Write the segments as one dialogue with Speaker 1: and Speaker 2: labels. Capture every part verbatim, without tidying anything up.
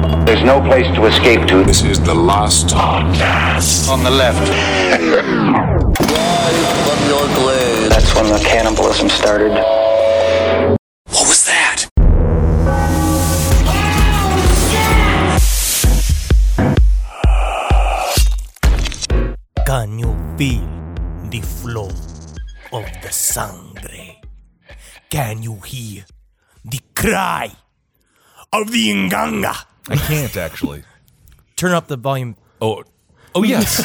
Speaker 1: There's no place to escape to.
Speaker 2: This is the last podcast.
Speaker 1: On the left.
Speaker 3: From your glade.
Speaker 1: That's when the cannibalism started.
Speaker 2: What was that?
Speaker 4: Can you feel the flow of the sangre? Can you hear the cry of the Nganga?
Speaker 5: I can't actually.
Speaker 4: Turn up the volume.
Speaker 5: Oh, oh yes.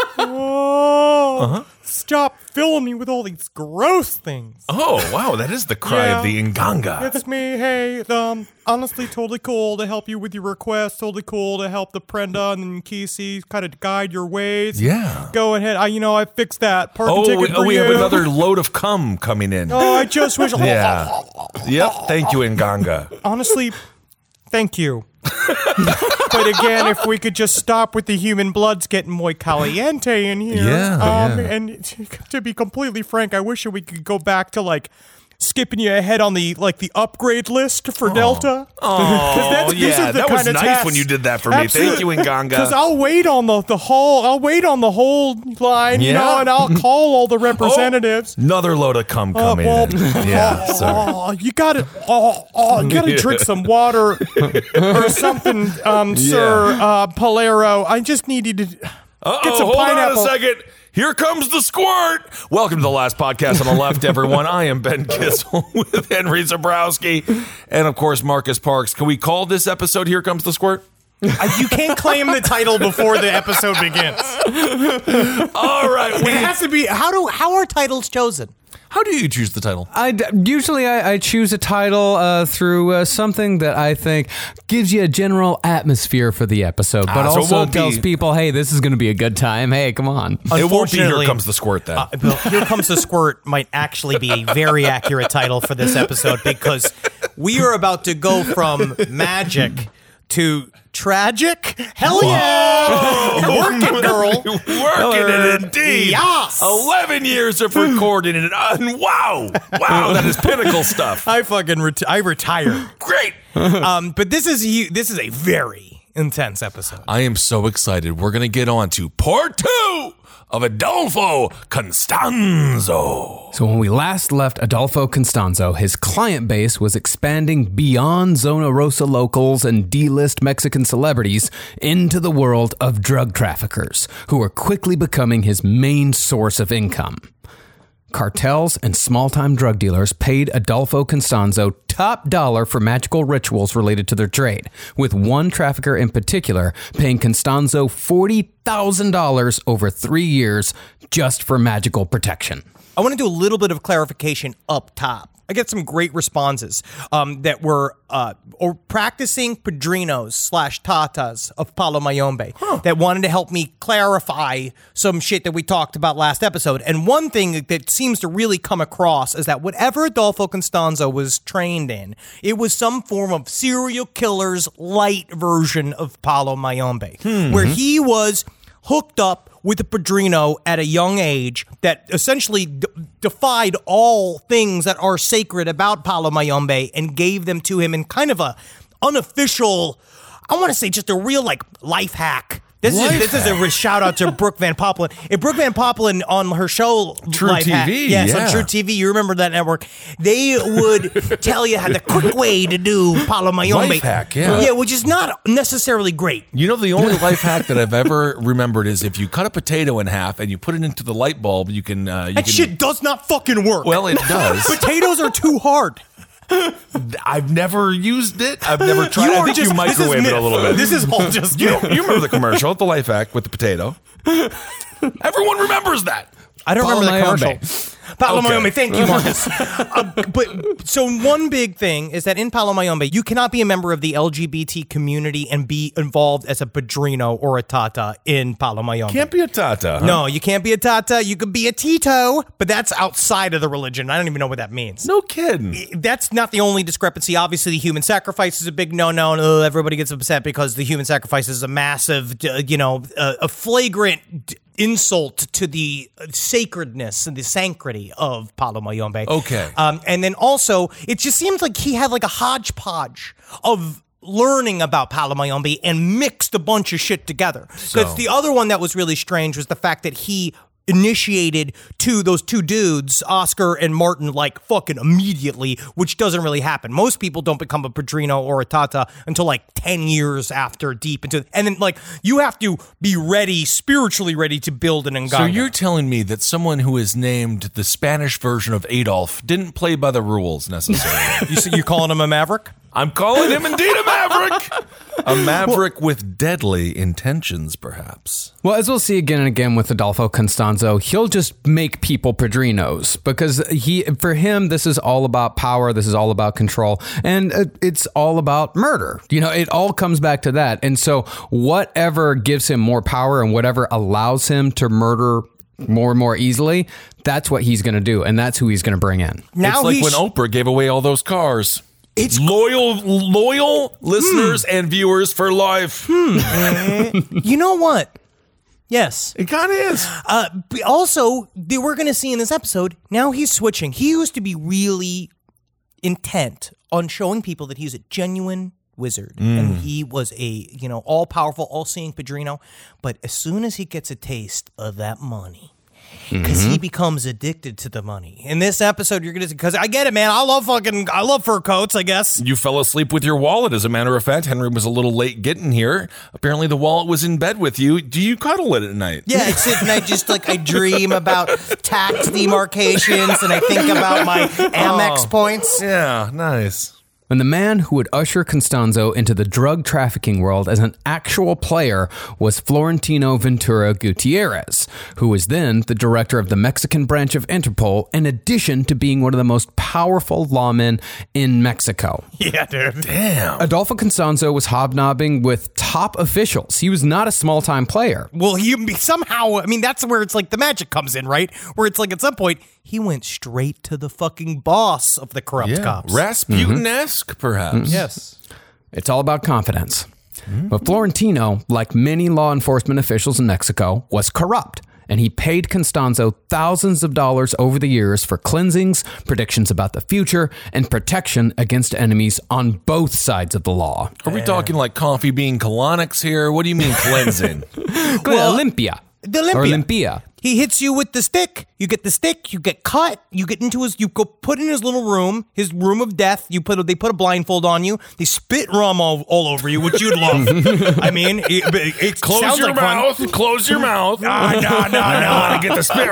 Speaker 4: Oh,
Speaker 5: Uh-huh.
Speaker 4: Stop filling me with all these gross things.
Speaker 5: Oh, wow, that is the cry
Speaker 4: Yeah.
Speaker 5: of the Nganga.
Speaker 4: It's me. Hey, um, honestly, totally cool to help you with your request. Totally cool to help the Prenda and Kisi kind of guide your ways.
Speaker 5: Yeah.
Speaker 4: Go ahead. I, you know, I fixed that. Parking
Speaker 5: Oh,
Speaker 4: ticket
Speaker 5: we,
Speaker 4: for
Speaker 5: oh, we
Speaker 4: you.
Speaker 5: have another load of cum coming in.
Speaker 4: Oh, I just wish.
Speaker 5: Yeah. Yep. Thank you, Nganga.
Speaker 4: Honestly, thank you. But again, if we could just stop with the human bloods getting muy caliente in here.
Speaker 5: Yeah,
Speaker 4: Um,
Speaker 5: yeah.
Speaker 4: And to, to be completely frank, I wish that we could go back to like skipping you ahead on the like the upgrade list for Delta.
Speaker 5: Oh, yeah. That was nice when you did that for me. Thank you,
Speaker 4: Because
Speaker 5: Nganga.
Speaker 4: I'll wait on the, the whole, I'll wait on the whole line, you
Speaker 5: Yeah.
Speaker 4: know, and I'll call all the representatives.
Speaker 5: Another load of cum
Speaker 4: Oh,
Speaker 5: coming
Speaker 4: well,
Speaker 5: in. Yeah, sorry.
Speaker 4: Oh, you gotta, oh, oh, you gotta drink some water or something, um, Sir uh, Polero. I just needed to
Speaker 5: Uh-oh,
Speaker 4: get some
Speaker 5: hold
Speaker 4: pineapple.
Speaker 5: on a second. Here comes the squirt. Welcome to the last podcast on the left, everyone. I am Ben Kissel with Henry Zabrowski and, of course, Marcus Parks. Can we call this episode Here Comes the Squirt?
Speaker 4: Uh, you can't claim the title before the episode begins.
Speaker 5: All right.
Speaker 4: It has to be. How do how are titles chosen?
Speaker 5: How do you choose the title?
Speaker 6: I d- usually I, I choose a title uh, through uh, something that I think gives you a general atmosphere for the episode, but
Speaker 5: Ah, so it
Speaker 6: also
Speaker 5: won't
Speaker 6: tells
Speaker 5: be-
Speaker 6: people, hey, this is going to be a good time. Hey, come on.
Speaker 5: It won't be Here
Speaker 4: Unfortunately,
Speaker 5: Comes the Squirt then.
Speaker 4: Uh, Bill, Here Comes the Squirt might actually be a very accurate title for this episode because we are about to go from magic to tragic. Hell yeah! Work it, girl.
Speaker 5: Working it indeed.
Speaker 4: Yes.
Speaker 5: eleven years of recording it. And wow. Wow, that is pinnacle stuff.
Speaker 4: I fucking ret- I retire.
Speaker 5: Great.
Speaker 4: Um, but this is hu- this is a very intense episode.
Speaker 5: I am so excited. We're going to get on to part two of Adolfo Constanzo.
Speaker 6: So when we last left Adolfo Constanzo, his client base was expanding beyond Zona Rosa locals and D-list Mexican celebrities into the world of drug traffickers, who were quickly becoming his main source of income. Cartels and small-time drug dealers paid Adolfo Constanzo top dollar for magical rituals related to their trade, with one trafficker in particular paying Constanzo forty thousand dollars over three years just for magical protection.
Speaker 4: I want to do a little bit of clarification up top. I get some great responses um, that were uh, or practicing padrinos slash tatas of Palo Mayombe huh. that wanted to help me clarify some shit that we talked about last episode. And one thing that seems to really come across is that whatever Adolfo Constanzo was trained in, it was some form of serial killer's light version of Palo Mayombe, mm-hmm. where he was hooked up with a padrino at a young age that essentially d- defied all things that are sacred about Palo Mayombe and gave them to him in kind of a unofficial, I want to say just a real like life hack. This
Speaker 5: Life
Speaker 4: is this is a shout out to Brooke Van Poppelen. If Brooke Van Poppelen on her show
Speaker 5: True
Speaker 4: Life
Speaker 5: T V,
Speaker 4: Hack, yes,
Speaker 5: yeah.
Speaker 4: on True T V, you remember that network? They would tell you how the quick way to do Palo Mayombe.
Speaker 5: Life hack, yeah.
Speaker 4: yeah, which is not necessarily great.
Speaker 5: You know, the only life hack that I've ever remembered is if you cut a potato in half and you put it into the light bulb, you can... Uh, you
Speaker 4: That
Speaker 5: can,
Speaker 4: shit does not fucking work.
Speaker 5: Well, it does.
Speaker 4: Potatoes are too hard.
Speaker 5: I've never used it. I've never tried.
Speaker 4: You
Speaker 5: I
Speaker 4: are
Speaker 5: think
Speaker 4: just-
Speaker 5: you
Speaker 4: this is
Speaker 5: microwave it a
Speaker 4: myth.
Speaker 5: little bit.
Speaker 4: This is all just
Speaker 5: You, you remember the commercial, the life hack with the potato? Everyone remembers that.
Speaker 4: I don't
Speaker 6: Palo
Speaker 4: remember the
Speaker 6: Mayombe.
Speaker 4: commercial. Palo
Speaker 5: Okay.
Speaker 4: Mayombe, thank you, Marcus. uh, but so one big thing is that in Palo Mayombe, you cannot be a member of the L G B T community and be involved as a padrino or a tata in Palo Mayombe.
Speaker 5: Can't be a tata. Huh?
Speaker 4: No, you can't be a tata. You could be a tito, but that's outside of the religion. I don't even know what that means.
Speaker 5: No kidding.
Speaker 4: That's not the only discrepancy. Obviously, the human sacrifice is a big no-no. And, uh, everybody gets upset because the human sacrifice is a massive, uh, you know, uh, a flagrant d- insult to the sacredness and the sanctity of Palo Mayombe.
Speaker 5: Okay.
Speaker 4: Um, and then also, it just seems like he had like a hodgepodge of learning about Palo Mayombe and mixed a bunch of shit together. Because
Speaker 5: So-
Speaker 4: the other one that was really strange was the fact that he initiated to those two dudes, Oscar and Martin, like fucking immediately, which doesn't really happen. Most people don't become a Padrino or a Tata until like ten years after deep into, and then like you have to be ready, spiritually ready to build an Nganga.
Speaker 5: So you're telling me that someone who is named the Spanish version of Adolf didn't play by the rules necessarily?
Speaker 4: you, you're calling him a maverick?
Speaker 5: I'm calling him indeed a maverick. A maverick with deadly intentions, perhaps.
Speaker 6: Well, as we'll see again and again with Adolfo Constanzo, he'll just make people Padrinos because he, for him, this is all about power. This is all about control, and it's all about murder. You know, it all comes back to that. And so, whatever gives him more power and whatever allows him to murder more and more easily, that's what he's going to do, and that's who he's going to bring in.
Speaker 4: Now
Speaker 5: it's like
Speaker 4: he's-
Speaker 5: when Oprah gave away all those cars.
Speaker 4: It's
Speaker 5: loyal, loyal listeners and viewers for life.
Speaker 4: You know what? Yes.
Speaker 5: It kind of is.
Speaker 4: Uh, but also, they- we're going to see in this episode, now he's switching. He used to be really intent on showing people that he's a genuine wizard. And he was a, you know, all-powerful, all-seeing Padrino. But as soon as he gets a taste of that money, because he becomes addicted to the money. In this episode, you're going to see, because I get it, man. I love fucking, I love fur coats, I guess.
Speaker 5: You fell asleep with your wallet, as a matter of fact. Henry was a little late getting here. Apparently, the wallet was in bed with you. Do you cuddle it at night?
Speaker 4: Yeah, it's and I just like I dream about tax demarcations and I think about my Amex points.
Speaker 5: Yeah, nice.
Speaker 6: And the man who would usher Constanzo into the drug trafficking world as an actual player was Florentino Ventura Gutierrez, who was then the director of the Mexican branch of Interpol, in addition to being one of the most powerful lawmen in Mexico.
Speaker 4: Yeah, dude.
Speaker 5: Damn.
Speaker 6: Adolfo Constanzo was hobnobbing with top officials. He was not a small-time player.
Speaker 4: Well, he somehow, I mean, that's where it's like the magic comes in, right? Where it's like at some point, he went straight to the fucking boss of the corrupt
Speaker 5: Yeah,
Speaker 4: cops.
Speaker 5: Rasputin-esque, perhaps.
Speaker 4: Yes.
Speaker 6: It's all about confidence. But Florentino, like many law enforcement officials in Mexico, was corrupt, and he paid Constanzo thousands of dollars over the years for cleansings, predictions about the future, and protection against enemies on both sides of the law.
Speaker 5: Are we talking like coffee bean colonics here? What do you mean cleansing?
Speaker 6: Well, Olympia.
Speaker 4: The Olympia.
Speaker 6: Or Olympia.
Speaker 4: He hits you with the stick. You get the stick. You get cut. You get into his. You go put in his little room, his room of death. You put. They put a blindfold on you. They spit rum all, all over you, which you'd love. I mean, it, it, it
Speaker 5: Close
Speaker 4: sounds
Speaker 5: your
Speaker 4: like fun.
Speaker 5: mouth. Close your mouth.
Speaker 4: Ah, no, no,
Speaker 5: I
Speaker 4: no.
Speaker 5: want to get the spit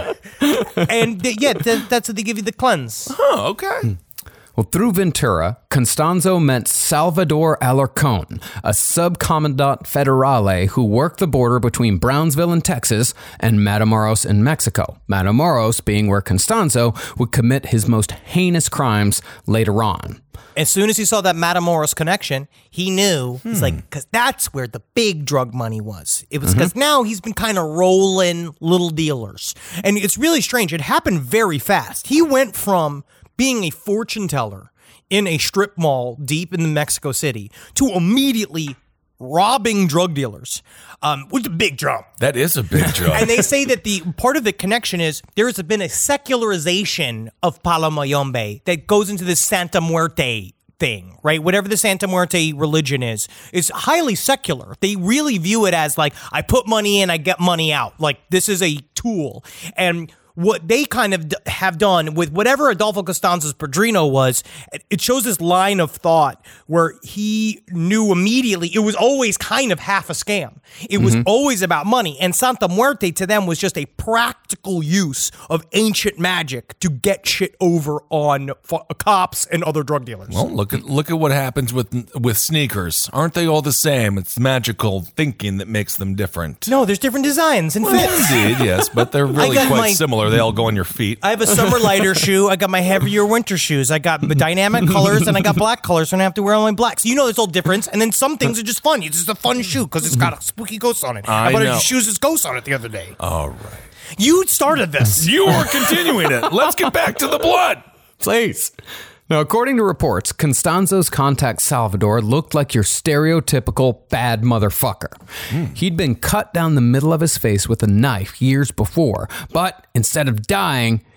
Speaker 5: rum.
Speaker 4: And th- yeah, th- that's what they give you the cleanse.
Speaker 5: Oh, okay.
Speaker 6: Well, through Ventura, Constanzo met Salvador Alarcón, a subcommandant federale who worked the border between Brownsville in Texas and Matamoros in Mexico. Matamoros being where Constanzo would commit his most heinous crimes later on.
Speaker 4: As soon as he saw that Matamoros connection, he knew, he's like, because that's where the big drug money was. It was because now he's been kind of rolling little dealers. And it's really strange. It happened very fast. He went from being a fortune teller in a strip mall deep in the Mexico City to immediately robbing drug dealers, um, which is a big jump.
Speaker 5: That is a big job.
Speaker 4: And they say that the part of the connection is there has been a secularization of Palo Mayombe that goes into this Santa Muerte thing, right? Whatever the Santa Muerte religion is, it's highly secular. They really view it as like, I put money in, I get money out. Like, this is a tool. And what they kind of d- have done with whatever Adolfo Constanzo's Padrino was, it shows this line of thought where he knew immediately it was always kind of half a scam. It was always about money. And Santa Muerte to them was just a practical use of ancient magic to get shit over on f- cops and other drug dealers.
Speaker 5: Well, look at look at what happens with with sneakers. Aren't they all the same? It's magical thinking that makes them different.
Speaker 4: No, there's different designs and fits.
Speaker 5: Indeed, yes, but they're really
Speaker 4: got
Speaker 5: quite
Speaker 4: my-
Speaker 5: similar. They all go on your feet.
Speaker 4: I have a summer lighter shoe. I got my heavier winter shoes. I got the dynamic colors and I got black colors, so I don't have to wear only blacks. You know, there's all difference. And then some things are just fun. It's just a fun shoe because it's got a spooky ghost on it.
Speaker 5: I
Speaker 4: bought
Speaker 5: know.
Speaker 4: a shoes with ghosts on it the other day.
Speaker 5: All right.
Speaker 4: You started this.
Speaker 5: You were continuing it. Let's get back to the blood.
Speaker 6: Please. Now, according to reports, Constanzo's contact Salvador looked like your stereotypical bad motherfucker. He'd been cut down the middle of his face with a knife years before, but instead of dying,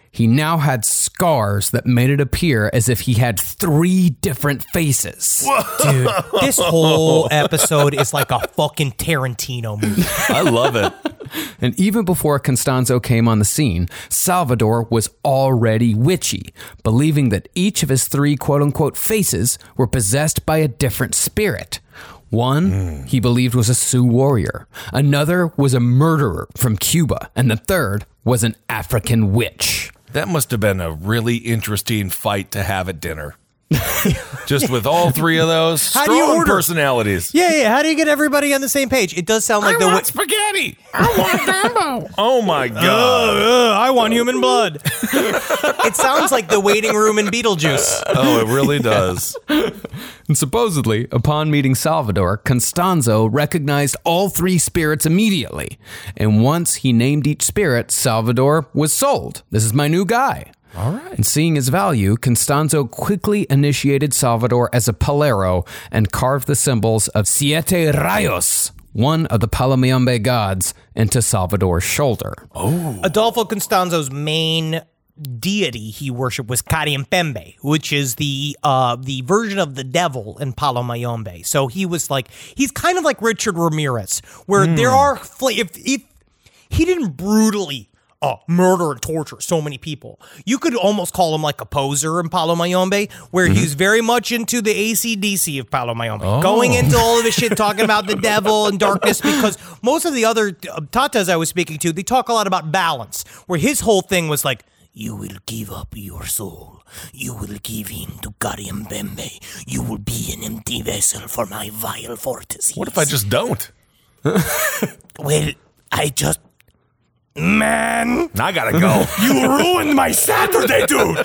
Speaker 6: he now had scars that made it appear as if he had three different faces.
Speaker 4: Dude, this whole episode is like a fucking Tarantino movie.
Speaker 5: I love it.
Speaker 6: And even before Constanzo came on the scene, Salvador was already witchy, believing that each of his three quote-unquote faces were possessed by a different spirit. One, mm. he believed was a Sioux warrior. Another was a murderer from Cuba. And the third was an African witch.
Speaker 5: That must have been a really interesting fight to have at dinner. Just with all three of those
Speaker 4: How do you
Speaker 5: strong
Speaker 4: order?
Speaker 5: Personalities.
Speaker 4: Yeah, yeah. How do you get everybody on the same page? It does sound like
Speaker 5: I
Speaker 4: the
Speaker 5: want
Speaker 4: wi-
Speaker 5: spaghetti. I want gumbo. Oh my god.
Speaker 4: Uh, uh, I want human blood. It sounds like the waiting room in Beetlejuice.
Speaker 5: Oh, it really does.
Speaker 6: And supposedly, upon meeting Salvador, Constanzo recognized all three spirits immediately. And once he named each spirit, Salvador was sold. This is my new guy.
Speaker 5: All right.
Speaker 6: And seeing his value, Constanzo quickly initiated Salvador as a palero and carved the symbols of Siete Rayos, one of the Palomayombe gods, into Salvador's shoulder.
Speaker 5: Oh.
Speaker 4: Adolfo Constanzo's main deity he worshipped was Carimpembe, which is the uh, the version of the devil in Palomayombe. So he was like, he's kind of like Richard Ramirez, where mm. there are, fl- if, if he didn't brutally Uh, murder and torture so many people. You could almost call him like a poser in Palomayombe, where mm-hmm. he's very much into the A C D C of Palomayombe, oh. going into all of this shit, talking about the devil and darkness, because most of the other uh, Tatas I was speaking to, they talk a lot about balance, where his whole thing was like, you will give up your soul. You will give him to Carimpembe. You will be an empty vessel for my vile vortices.
Speaker 5: What if I just don't?
Speaker 4: Well, I just... Man,
Speaker 5: I gotta go.
Speaker 4: You ruined my Saturday, dude.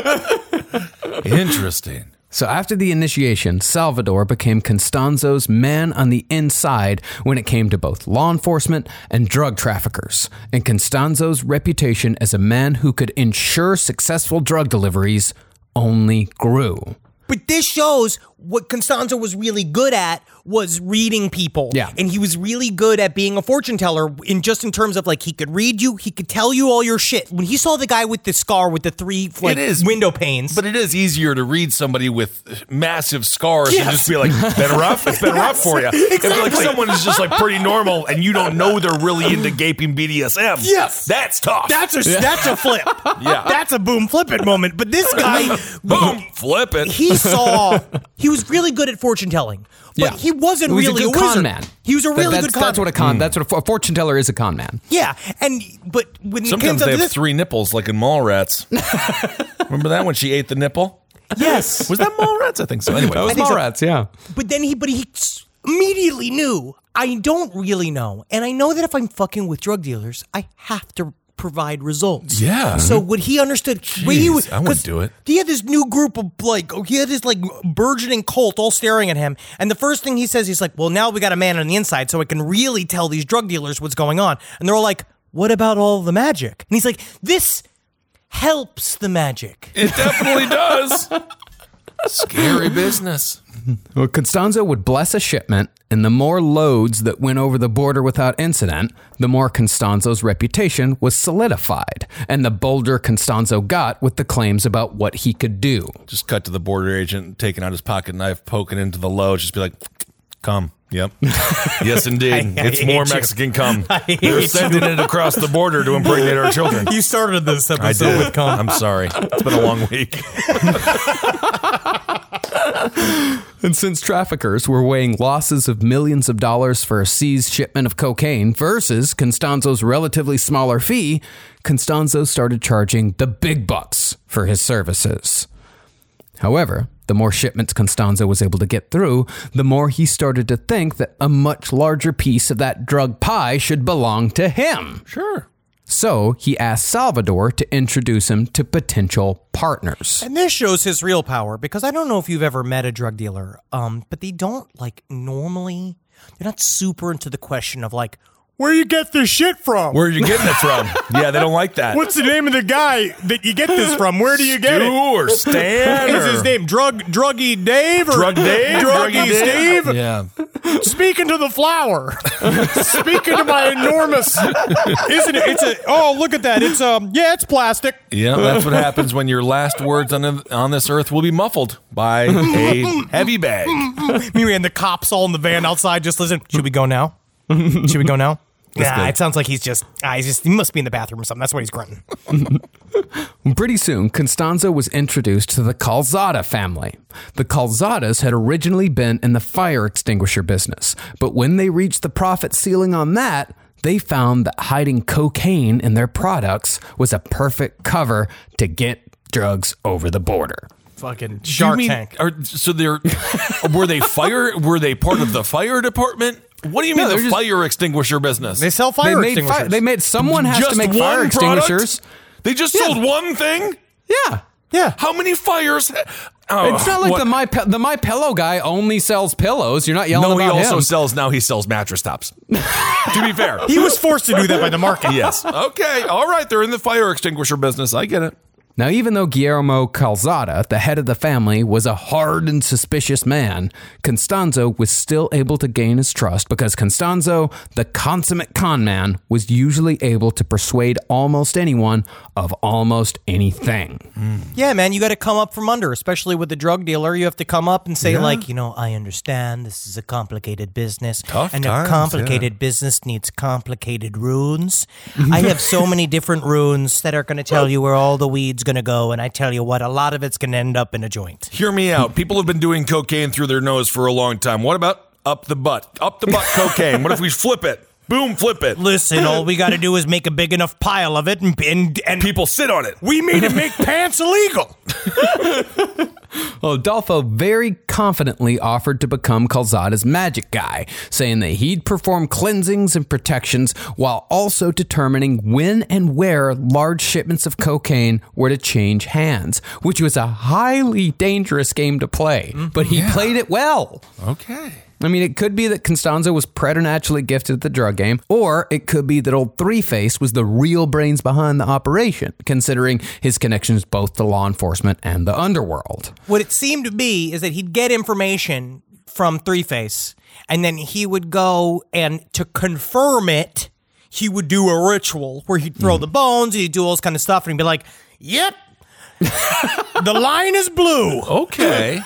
Speaker 5: Interesting.
Speaker 6: So after the initiation, Salvador became Constanzo's man on the inside when it came to both law enforcement and drug traffickers. And Constanzo's reputation as a man who could ensure successful drug deliveries only grew.
Speaker 4: But this shows what Constanzo was really good at was reading people.
Speaker 6: Yeah.
Speaker 4: And he was really good at being a fortune teller in just in terms of like he could read you, he could tell you all your shit. When he saw the guy with the scar with the three like window panes.
Speaker 5: But it is easier to read somebody with massive scars
Speaker 4: yes.
Speaker 5: and just be like, been rough? It's been rough for you.
Speaker 4: Exactly.
Speaker 5: If like someone is just like pretty normal and you don't know they're really into gaping B D S M.
Speaker 4: Yes.
Speaker 5: That's tough.
Speaker 4: That's a yeah. that's a flip.
Speaker 5: Yeah.
Speaker 4: That's a boom flip it moment. But this guy
Speaker 5: boom flip it.
Speaker 4: He saw he was really good at fortune telling. But
Speaker 6: yeah.
Speaker 4: he wasn't
Speaker 6: he was
Speaker 4: really
Speaker 6: a good
Speaker 4: a
Speaker 6: con
Speaker 4: wizard.
Speaker 6: man.
Speaker 4: He was a really
Speaker 6: that's,
Speaker 4: good con
Speaker 6: That's what a con.
Speaker 5: Mm.
Speaker 6: That's what a, a fortune teller is. A con man.
Speaker 4: Yeah, and but when
Speaker 5: sometimes
Speaker 4: it
Speaker 5: they
Speaker 4: came to
Speaker 5: have
Speaker 4: this,
Speaker 5: three nipples, like in Mallrats. Remember that when she ate the nipple?
Speaker 4: Yes,
Speaker 5: was that Mallrats? I think so. Anyway,
Speaker 6: that was Mallrats. So. Yeah,
Speaker 4: but then he, but he immediately knew. I don't really know, and I know that if I'm fucking with drug dealers, I have to provide results.
Speaker 5: Yeah.
Speaker 4: So what he understood,
Speaker 5: Jeez,
Speaker 4: he was,
Speaker 5: I wouldn't do it.
Speaker 4: He had this new group of like, he had this like burgeoning cult all staring at him. And the first thing he says, he's like, well, now we got a man on the inside, so I can really tell these drug dealers what's going on. And they're all like, what about all the magic? And he's like, this helps the magic.
Speaker 5: It definitely does. Scary business.
Speaker 6: Well, Constanzo would bless a shipment, and the more loads that went over the border without incident, the more Constanzo's reputation was solidified, and the bolder Constanzo got with the claims about what he could do.
Speaker 5: Just cut to the border agent taking out his pocket knife, poking into the load, just be like, come. Yep. Yes, indeed.
Speaker 4: I, I
Speaker 5: it's more Mexican cum. They're sending it across the border to impregnate our children.
Speaker 4: You started this episode
Speaker 5: I did.
Speaker 4: with cum.
Speaker 5: I'm sorry. It's been a long week.
Speaker 6: And since traffickers were weighing losses of millions of dollars for a seized shipment of cocaine versus Constanzo's relatively smaller fee, Constanzo started charging the big bucks for his services. However, the more shipments Constanzo was able to get through, the more he started to think that a much larger piece of that drug pie should belong to him.
Speaker 5: Sure.
Speaker 6: So he asked Salvador to introduce him to potential partners.
Speaker 4: And this shows his real power, because I don't know if you've ever met a drug dealer, um, but they don't, like, normally, they're not super into the question of, like, where you get this shit from?
Speaker 5: Where are you getting it from? Yeah, they don't like that.
Speaker 4: What's the name of the guy that you get this from? Where do you get
Speaker 5: Stu
Speaker 4: it?
Speaker 5: or Stan?
Speaker 4: Is his name Drug Druggy Dave or
Speaker 5: Drug Dave?
Speaker 4: Druggy
Speaker 5: Druggy
Speaker 4: Steve?
Speaker 5: Yeah.
Speaker 4: Speaking to the flower. Speaking to my enormous. Isn't it? It's a. Oh, look at that. It's um. Yeah, it's plastic.
Speaker 5: Yeah, that's what happens when your last words on on this earth will be muffled by a heavy bag.
Speaker 4: Me and the cops all in the van outside just listen. Should we go now? Should we go now? Yeah, nah, it sounds like he's just, ah, he's just, he must be in the bathroom or something. That's what he's grunting.
Speaker 6: Pretty soon, Constanzo was introduced to the Calzada family. The Calzadas had originally been in the fire extinguisher business, but when they reached the profit ceiling on that, they found that hiding cocaine in their products was a perfect cover to get drugs over the border.
Speaker 4: Fucking Shark
Speaker 5: mean,
Speaker 4: Tank.
Speaker 5: Are, so they're, were they fire, were they part of the fire department? What do you mean
Speaker 6: no,
Speaker 5: the
Speaker 6: just,
Speaker 5: fire extinguisher business?
Speaker 4: They sell fire
Speaker 6: they made
Speaker 4: extinguishers.
Speaker 6: Fi- they made, someone has
Speaker 5: just
Speaker 6: to make
Speaker 5: one
Speaker 6: fire extinguishers.
Speaker 5: Product? They just
Speaker 6: yeah.
Speaker 5: sold one thing?
Speaker 6: Yeah.
Speaker 4: Yeah.
Speaker 5: How many fires? Oh,
Speaker 6: it's not like
Speaker 5: what?
Speaker 6: the my the My Pillow guy only sells pillows. You're not yelling
Speaker 5: no,
Speaker 6: about
Speaker 5: he also
Speaker 6: him.
Speaker 5: sells, now he sells mattress tops. To be fair.
Speaker 4: He was forced to do that by the market.
Speaker 5: Yes. Okay. All right. They're in the fire extinguisher business. I get it.
Speaker 6: Now, even though Guillermo Calzada, the head of the family, was a hard and suspicious man, Constanzo was still able to gain his trust because Constanzo, the consummate con man, was usually able to persuade almost anyone of almost anything.
Speaker 5: Mm.
Speaker 4: Yeah, man, you got to come up from under, especially with the drug dealer. You have to come up and say,
Speaker 5: Yeah.
Speaker 4: like, you know, I understand this is a complicated business.
Speaker 5: Tough
Speaker 4: and
Speaker 5: times,
Speaker 4: a complicated
Speaker 5: yeah.
Speaker 4: business needs complicated runes. I have so many different runes that are going to tell you where all the weeds going to go, and I tell you what, a lot of it's going to end up in a joint.
Speaker 5: Hear me out. People have been doing cocaine through their nose for a long time. What about up the butt? Up the butt cocaine. What if we flip it? Boom, flip it.
Speaker 4: Listen, all we got to do is make a big enough pile of it, and, and, and
Speaker 5: People sit on it.
Speaker 4: we made it make pants illegal.
Speaker 6: Well, Adolfo very confidently offered to become Calzada's magic guy, saying that he'd perform cleansings and protections while also determining when and where large shipments of cocaine were to change hands, which was a highly dangerous game to play. But he
Speaker 5: Yeah.
Speaker 6: played it well.
Speaker 5: Okay.
Speaker 6: I mean, it could be that Constanzo was preternaturally gifted at the drug game, or it could be that old Three-Face was the real brains behind the operation, considering his connections both to law enforcement and the underworld.
Speaker 4: What it seemed to be is that he'd get information from Three-Face, and then he would go and to confirm it, he would do a ritual where he'd throw mm. the bones, he'd do all this kind of stuff, and he'd be like, yep, the line is blue.
Speaker 5: Okay.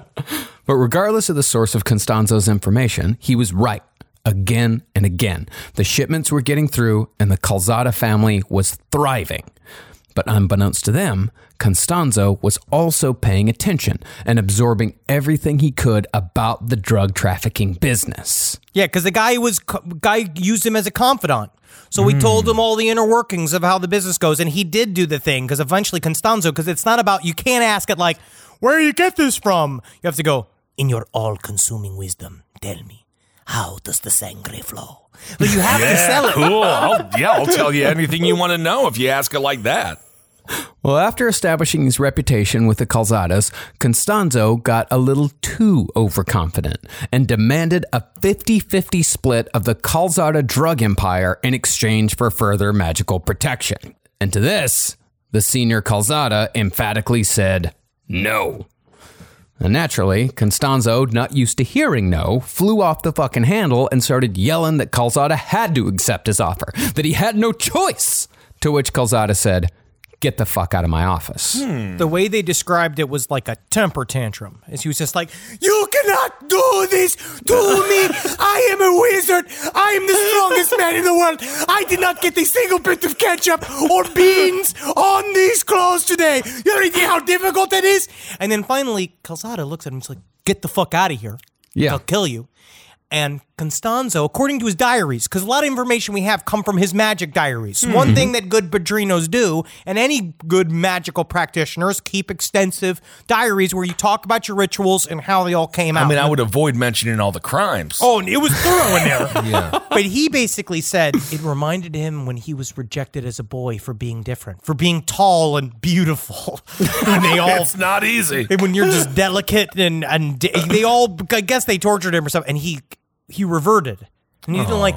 Speaker 6: But regardless of the source of Constanzo's information, he was right again and again. The shipments were getting through and the Calzada family was thriving. But unbeknownst to them, Constanzo was also paying attention and absorbing everything he could about the drug trafficking business.
Speaker 4: Yeah, because the guy was guy used him as a confidant. So we mm. told him all the inner workings of how the business goes, and he did do the thing, because eventually Constanzo, because it's not about, you can't ask it like, where do you get this from? You have to go, in your all-consuming wisdom, tell me, how does the sangre flow? But you have
Speaker 5: yeah,
Speaker 4: to sell it.
Speaker 5: Cool. I'll, yeah, I'll tell you anything you want to know if you ask it like that.
Speaker 6: Well, after establishing his reputation with the Calzadas, Constanzo got a little too overconfident and demanded a fifty-fifty split of the Calzada drug empire in exchange for further magical protection. And to this, the senior Calzada emphatically said no. And naturally, Constanzo, not used to hearing no, flew off the fucking handle and started yelling that Calzada had to accept his offer, that he had no choice. To which Calzada said, get the fuck out of my office.
Speaker 4: Hmm. The way they described it was like a temper tantrum. As he was just like, you cannot do this to me. I am a wizard. I am the strongest man in the world. I did not get a single bit of ketchup or beans on these clothes today. You have any idea how difficult that is? And then finally, Calzada looks at him and is like, get the fuck out of here.
Speaker 6: Yeah.
Speaker 4: They'll kill you. And Constanzo, according to his diaries, because a lot of information we have come from his magic diaries. Mm-hmm. One thing that good padrinos do, and any good magical practitioners, keep extensive diaries where you talk about your rituals and how they all came out.
Speaker 5: I mean, I would avoid mentioning all the crimes.
Speaker 4: Oh, and it was thorough in there.
Speaker 5: Yeah.
Speaker 4: But he basically said it reminded him when he was rejected as a boy for being different, for being tall and beautiful. And they all,
Speaker 5: it's not easy.
Speaker 4: When you're just delicate and, and they all, I guess they tortured him or something, and he... He reverted, and he didn't
Speaker 5: oh.
Speaker 4: like that.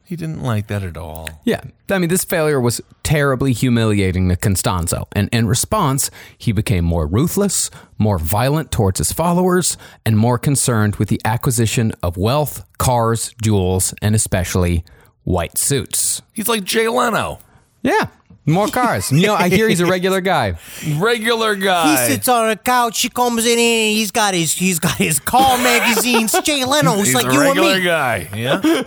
Speaker 5: He didn't like that at all.
Speaker 6: Yeah, I mean, this failure was terribly humiliating to Constanzo, and in response, he became more ruthless, more violent towards his followers, and more concerned with the acquisition of wealth, cars, jewels, and especially white suits.
Speaker 5: He's like Jay Leno.
Speaker 6: Yeah, more cars. You know, I hear he's a regular guy.
Speaker 5: Regular guy.
Speaker 4: He sits on a couch. He comes in here. He's got his he's got his car magazines. Jay Leno. He's,
Speaker 5: He's
Speaker 4: like
Speaker 5: a
Speaker 4: you and
Speaker 5: regular
Speaker 4: me.
Speaker 5: guy. Yeah.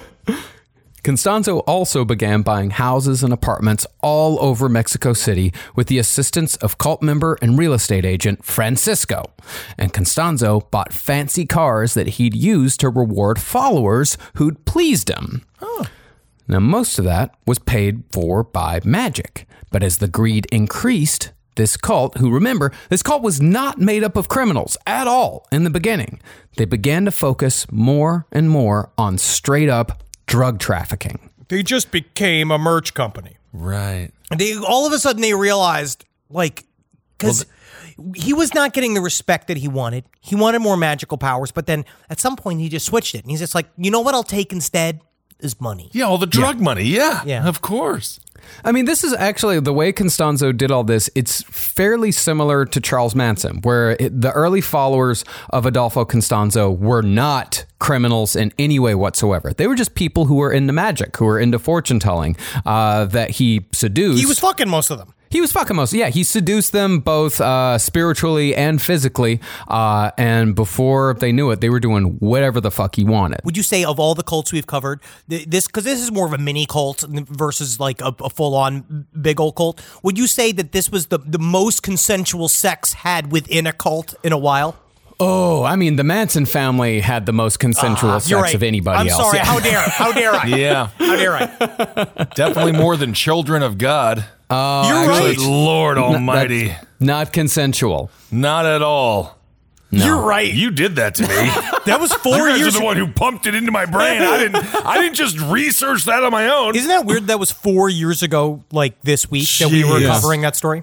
Speaker 6: Constanzo also began buying houses and apartments all over Mexico City with the assistance of cult member and real estate agent Francisco. And Constanzo bought fancy cars that he'd use to reward followers who'd pleased him.
Speaker 5: Huh.
Speaker 6: Now, most of that was paid for by magic. But as the greed increased, this cult, who remember, this cult was not made up of criminals at all in the beginning. They began to focus more and more on straight up drug trafficking.
Speaker 4: They just became a merch company.
Speaker 5: Right.
Speaker 4: They all of a sudden they realized, like, because well, he was not getting the respect that he wanted. He wanted more magical powers, but then at some point he just switched it. And he's just like, you know what I'll take instead is money.
Speaker 5: Yeah, all the drug
Speaker 6: Yeah.
Speaker 5: money. Yeah.
Speaker 4: Yeah.
Speaker 5: Of course.
Speaker 6: I mean, this is actually the way Constanzo did all this. It's fairly similar to Charles Manson, where it, the early followers of Adolfo Constanzo were not criminals in any way whatsoever. They were just people who were into magic, who were into fortune telling, uh, that he seduced.
Speaker 4: He was fucking most of them.
Speaker 6: He was fucking most. Yeah, he seduced them both uh, spiritually and physically. Uh, and before they knew it, they were doing whatever the fuck he wanted.
Speaker 4: Would you say of all the cults we've covered, th- this because this is more of a mini cult versus like a, a full-on big old cult, would you say that this was the, the most consensual sex had within a cult in a while?
Speaker 6: Oh, I mean, the Manson family had the most consensual
Speaker 4: Uh,
Speaker 6: sex
Speaker 4: you're right.
Speaker 6: of anybody
Speaker 4: I'm
Speaker 6: else.
Speaker 4: sorry.
Speaker 6: Yeah.
Speaker 4: How dare? How dare I?
Speaker 5: Yeah.
Speaker 4: How dare I?
Speaker 5: Definitely more than children of God.
Speaker 6: Oh,
Speaker 4: You're
Speaker 6: actually,
Speaker 4: right.
Speaker 5: Lord
Speaker 6: n-
Speaker 5: almighty.
Speaker 6: that's Not consensual.
Speaker 5: Not at all.
Speaker 4: You're right.
Speaker 5: You did that to me.
Speaker 4: That was four
Speaker 5: You guys
Speaker 4: years.
Speaker 5: are the one who pumped it into my brain. I didn't I didn't just research that on my own.
Speaker 4: Isn't that weird? That was four years ago, like this week, that we were
Speaker 5: Jeez.
Speaker 4: covering that story.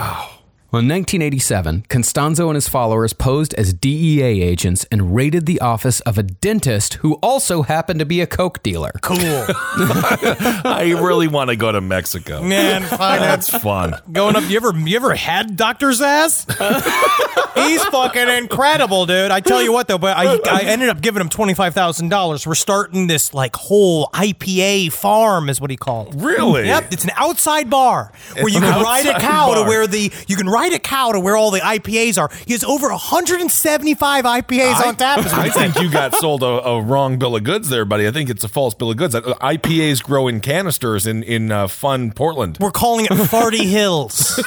Speaker 6: Well, in nineteen eighty-seven, Constanzo and his followers posed as D E A agents and raided the office of a dentist who also happened to be a coke dealer.
Speaker 4: Cool.
Speaker 5: I really want to go to Mexico.
Speaker 4: Man, fine.
Speaker 5: That's fun.
Speaker 4: Going up, you ever you ever had Doctor's ass? He's fucking incredible, dude. I tell you what, though, but I, I ended up giving him twenty-five thousand dollars. We're starting this like whole I P A farm, is what he called it.
Speaker 5: Really?
Speaker 4: Yep, it's an outside bar where you
Speaker 5: an
Speaker 4: can ride a
Speaker 5: outside
Speaker 4: cow
Speaker 5: bar.
Speaker 4: to where the you can ride a cow to where all the I P As are. He has over one hundred seventy-five I P As
Speaker 5: I,
Speaker 4: on tap. is what
Speaker 5: I
Speaker 4: he said.
Speaker 5: think you got sold a, a wrong bill of goods there, buddy. I think it's a false bill of goods. I P As grow in canisters in, in uh, fun Portland.
Speaker 4: We're calling it Farty Hills.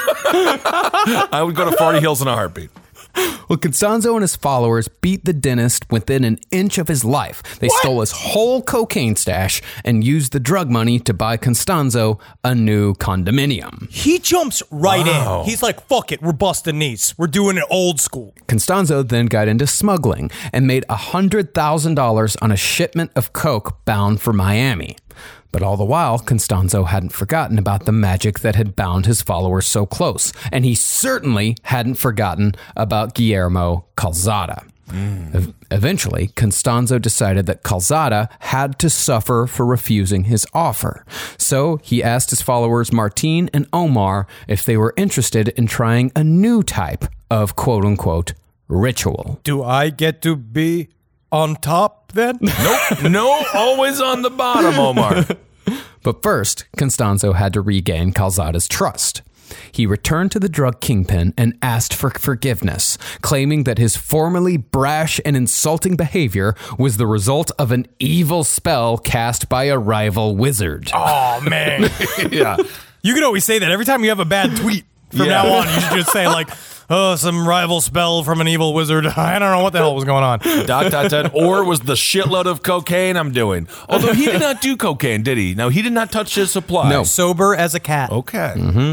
Speaker 5: I would go to Farty Hills in a heartbeat.
Speaker 6: Well, Constanzo and his followers beat the dentist within an inch of his life. They
Speaker 5: What?
Speaker 6: stole his whole cocaine stash and used the drug money to buy Constanzo a new condominium.
Speaker 4: He jumps right
Speaker 5: Wow.
Speaker 4: in. He's like, fuck it, we're busting these. We're doing it old school.
Speaker 6: Constanzo then got into smuggling and made one hundred thousand dollars on a shipment of coke bound for Miami. But all the while, Constanzo hadn't forgotten about the magic that had bound his followers so close. And he certainly hadn't forgotten about Guillermo Calzada. Ev- Eventually, Constanzo decided that Calzada had to suffer for refusing his offer. So he asked his followers Martin and Omar if they were interested in trying a new type of quote-unquote ritual.
Speaker 4: Do I get to be on top then?
Speaker 5: Nope. No, always on the bottom, Omar.
Speaker 6: But first, Constanzo had to regain Calzada's trust. He returned to the drug kingpin and asked for forgiveness, claiming that his formerly brash and insulting behavior was the result of an evil spell cast by a rival wizard.
Speaker 4: Oh, man.
Speaker 5: Yeah.
Speaker 4: You can always say that every time you have a bad tweet. From
Speaker 5: Yeah.
Speaker 4: now on, you should just say, like, oh, some rival spell from an evil wizard. I don't know what the hell was going on.
Speaker 5: Dot, dot, dot. Or was the shitload of cocaine I'm doing. Although he did not do cocaine, did he? No, he did not touch his supply.
Speaker 6: No.
Speaker 4: Sober as a cat.
Speaker 5: Okay.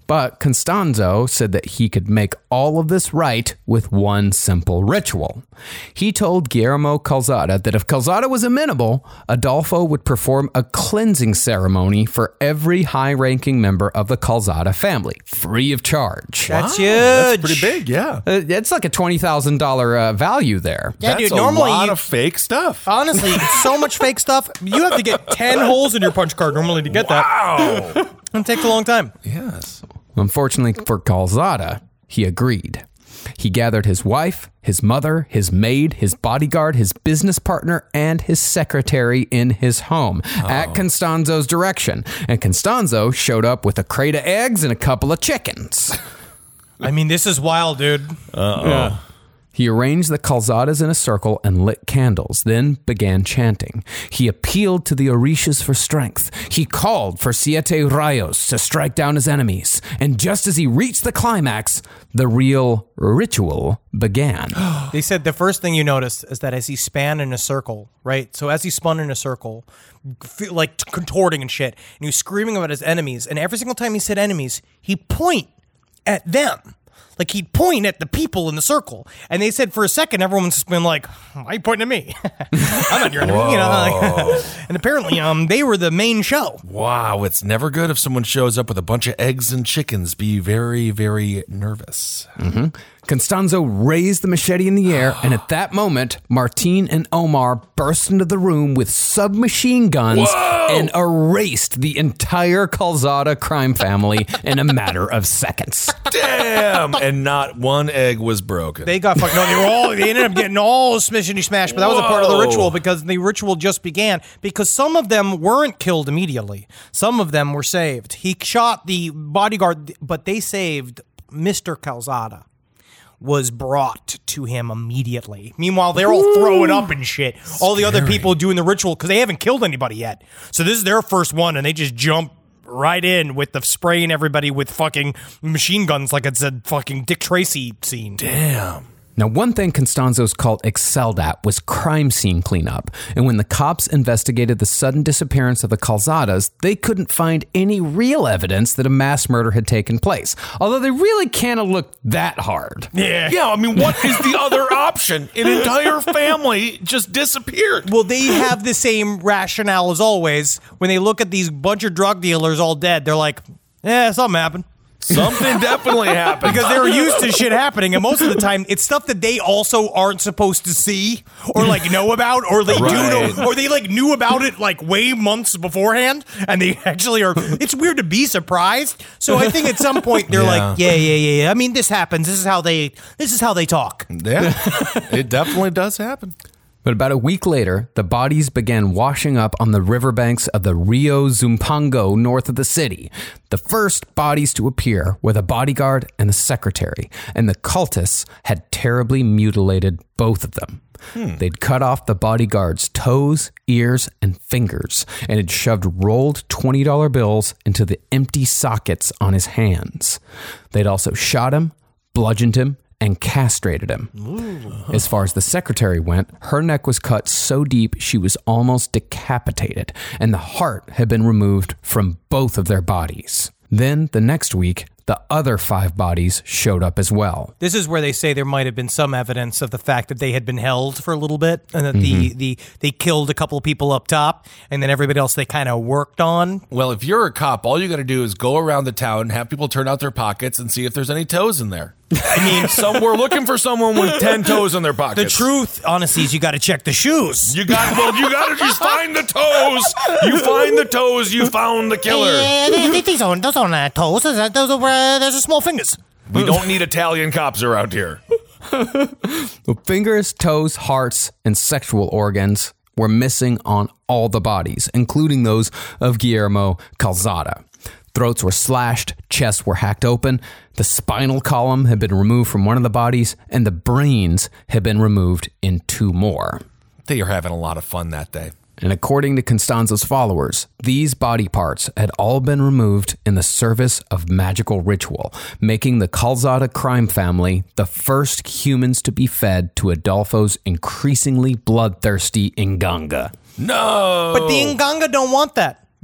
Speaker 6: But Constanzo said that he could make all of this right with one simple ritual. He told Guillermo Calzada that if Calzada was amenable, Adolfo would perform a cleansing ceremony for every high-ranking member of the Calzada family, free of charge.
Speaker 4: That's
Speaker 5: Wow,
Speaker 4: huge.
Speaker 5: That's pretty big, yeah.
Speaker 6: Uh, It's like a twenty thousand dollars uh, value there.
Speaker 4: Yeah,
Speaker 5: That's
Speaker 4: dude,
Speaker 5: a
Speaker 4: normally
Speaker 5: lot
Speaker 4: you-
Speaker 5: of fake stuff.
Speaker 4: Honestly, it's so much fake stuff. You have to get ten holes in your punch card normally to get that.
Speaker 5: Wow.
Speaker 4: It takes a long time.
Speaker 5: Yes.
Speaker 6: Unfortunately for Calzada, he agreed. He gathered his wife, his mother, his maid, his bodyguard, his business partner, and his secretary in his home at Constanzo's direction. And Constanzo showed up with a crate of eggs and a couple of chickens.
Speaker 4: I mean, this is wild, dude.
Speaker 6: Yeah. He arranged the Calzadas in a circle and lit candles, then began chanting. He appealed to the Orishas for strength. He called for Siete Rayos to strike down his enemies. And just as he reached the climax, the real ritual began.
Speaker 4: They said the first thing you noticed is that as he span in a circle, right? So as he spun in a circle, feel like contorting and shit, and he was screaming about his enemies, and every single time he said enemies, he'd point at them. Like, he'd point at the people in the circle. And they said for a second, everyone's just been like, why are you pointing at me? I'm not your enemy. You know, like, and apparently um, they were the main show.
Speaker 5: Wow, it's never good if someone shows up with a bunch of eggs and chickens. Be very, very nervous.
Speaker 6: Mm-hmm. Constanzo raised the machete in the air, and at that moment, Martin and Omar burst into the room with submachine guns
Speaker 5: Whoa!
Speaker 6: and erased the entire Calzada crime family in a matter of seconds.
Speaker 5: Damn! And not one egg was broken.
Speaker 4: They got fucked. No, they were all. They ended up getting all smishity smash, but that was a part of the
Speaker 5: Whoa.
Speaker 4: ritual because the ritual just began. Because some of them weren't killed immediately. Some of them were saved. He shot the bodyguard, but they saved Mister Calzada. Was brought to him immediately. Meanwhile, they're all throwing up and shit. All the other people doing the ritual because they haven't killed anybody yet. So this is their first one, and they just jump right in with the spraying everybody with fucking machine guns like it's a fucking Dick Tracy scene.
Speaker 5: Damn.
Speaker 6: Now, one thing Constanzo's cult excelled at was crime scene cleanup. And when the cops investigated the sudden disappearance of the Calzadas, they couldn't find any real evidence that a mass murder had taken place. Although they really can't have looked that hard.
Speaker 4: Yeah.
Speaker 5: Yeah, I mean, what is the other option? An entire family just disappeared.
Speaker 4: Well, they have the same rationale as always. When they look at these bunch of drug dealers all dead, they're like, yeah, something happened.
Speaker 5: Something definitely happened.
Speaker 4: Because they're used to shit happening, and most of the time, it's stuff that they also aren't supposed to see or like know about, or they
Speaker 5: Right.
Speaker 4: do know, or they like knew about it like way months beforehand, and they actually are. It's weird to be surprised. So I think at some point they're
Speaker 5: Yeah.
Speaker 4: like, yeah, yeah, yeah, yeah. I mean, this happens. This is how they. This is how they talk.
Speaker 5: Yeah, it definitely does happen.
Speaker 6: But about a week later, the bodies began washing up on the riverbanks of the Rio Zumpango north of the city. The first bodies to appear were the bodyguard and the secretary, and the cultists had terribly mutilated both of them. Hmm. They'd cut off the bodyguard's toes, ears, and fingers, and had shoved rolled twenty dollar bills into the empty sockets on his hands. They'd also shot him, bludgeoned him, and castrated him. Ooh. As far as the secretary went, her neck was cut so deep she was almost decapitated, and the heart had been removed from both of their bodies. Then, the next week, the other five bodies showed up as well.
Speaker 4: This is where they say there might have been some evidence of the fact that they had been held for a little bit, and that the,
Speaker 5: Mm-hmm.
Speaker 4: the they killed a couple of people up top, and then everybody else they kind of worked on.
Speaker 5: Well, if you're a cop, all you got to do is go around the town, have people turn out their pockets, and see if there's any toes in there. I mean, some we're looking for someone with ten toes in their pockets.
Speaker 4: The truth, honestly, is you got to check the shoes.
Speaker 5: You got well. You got to just find the toes. You find the toes. You found the killer.
Speaker 4: Yeah, they, they, these aren't, those aren't uh, toes. Those are, those are uh, those are small fingers.
Speaker 5: We don't need Italian cops around here.
Speaker 6: The fingers, toes, hearts, and sexual organs were missing on all the bodies, including those of Guillermo Calzada. Throats were slashed, chests were hacked open, the spinal column had been removed from one of the bodies, and the brains had been removed in two more.
Speaker 5: They are having a lot of fun that day.
Speaker 6: And according to Constanzo's followers, these body parts had all been removed in the service of magical ritual, making the Calzada crime family the first humans to be fed to Adolfo's increasingly bloodthirsty Inganga.
Speaker 5: No.
Speaker 4: But the Inganga don't want that.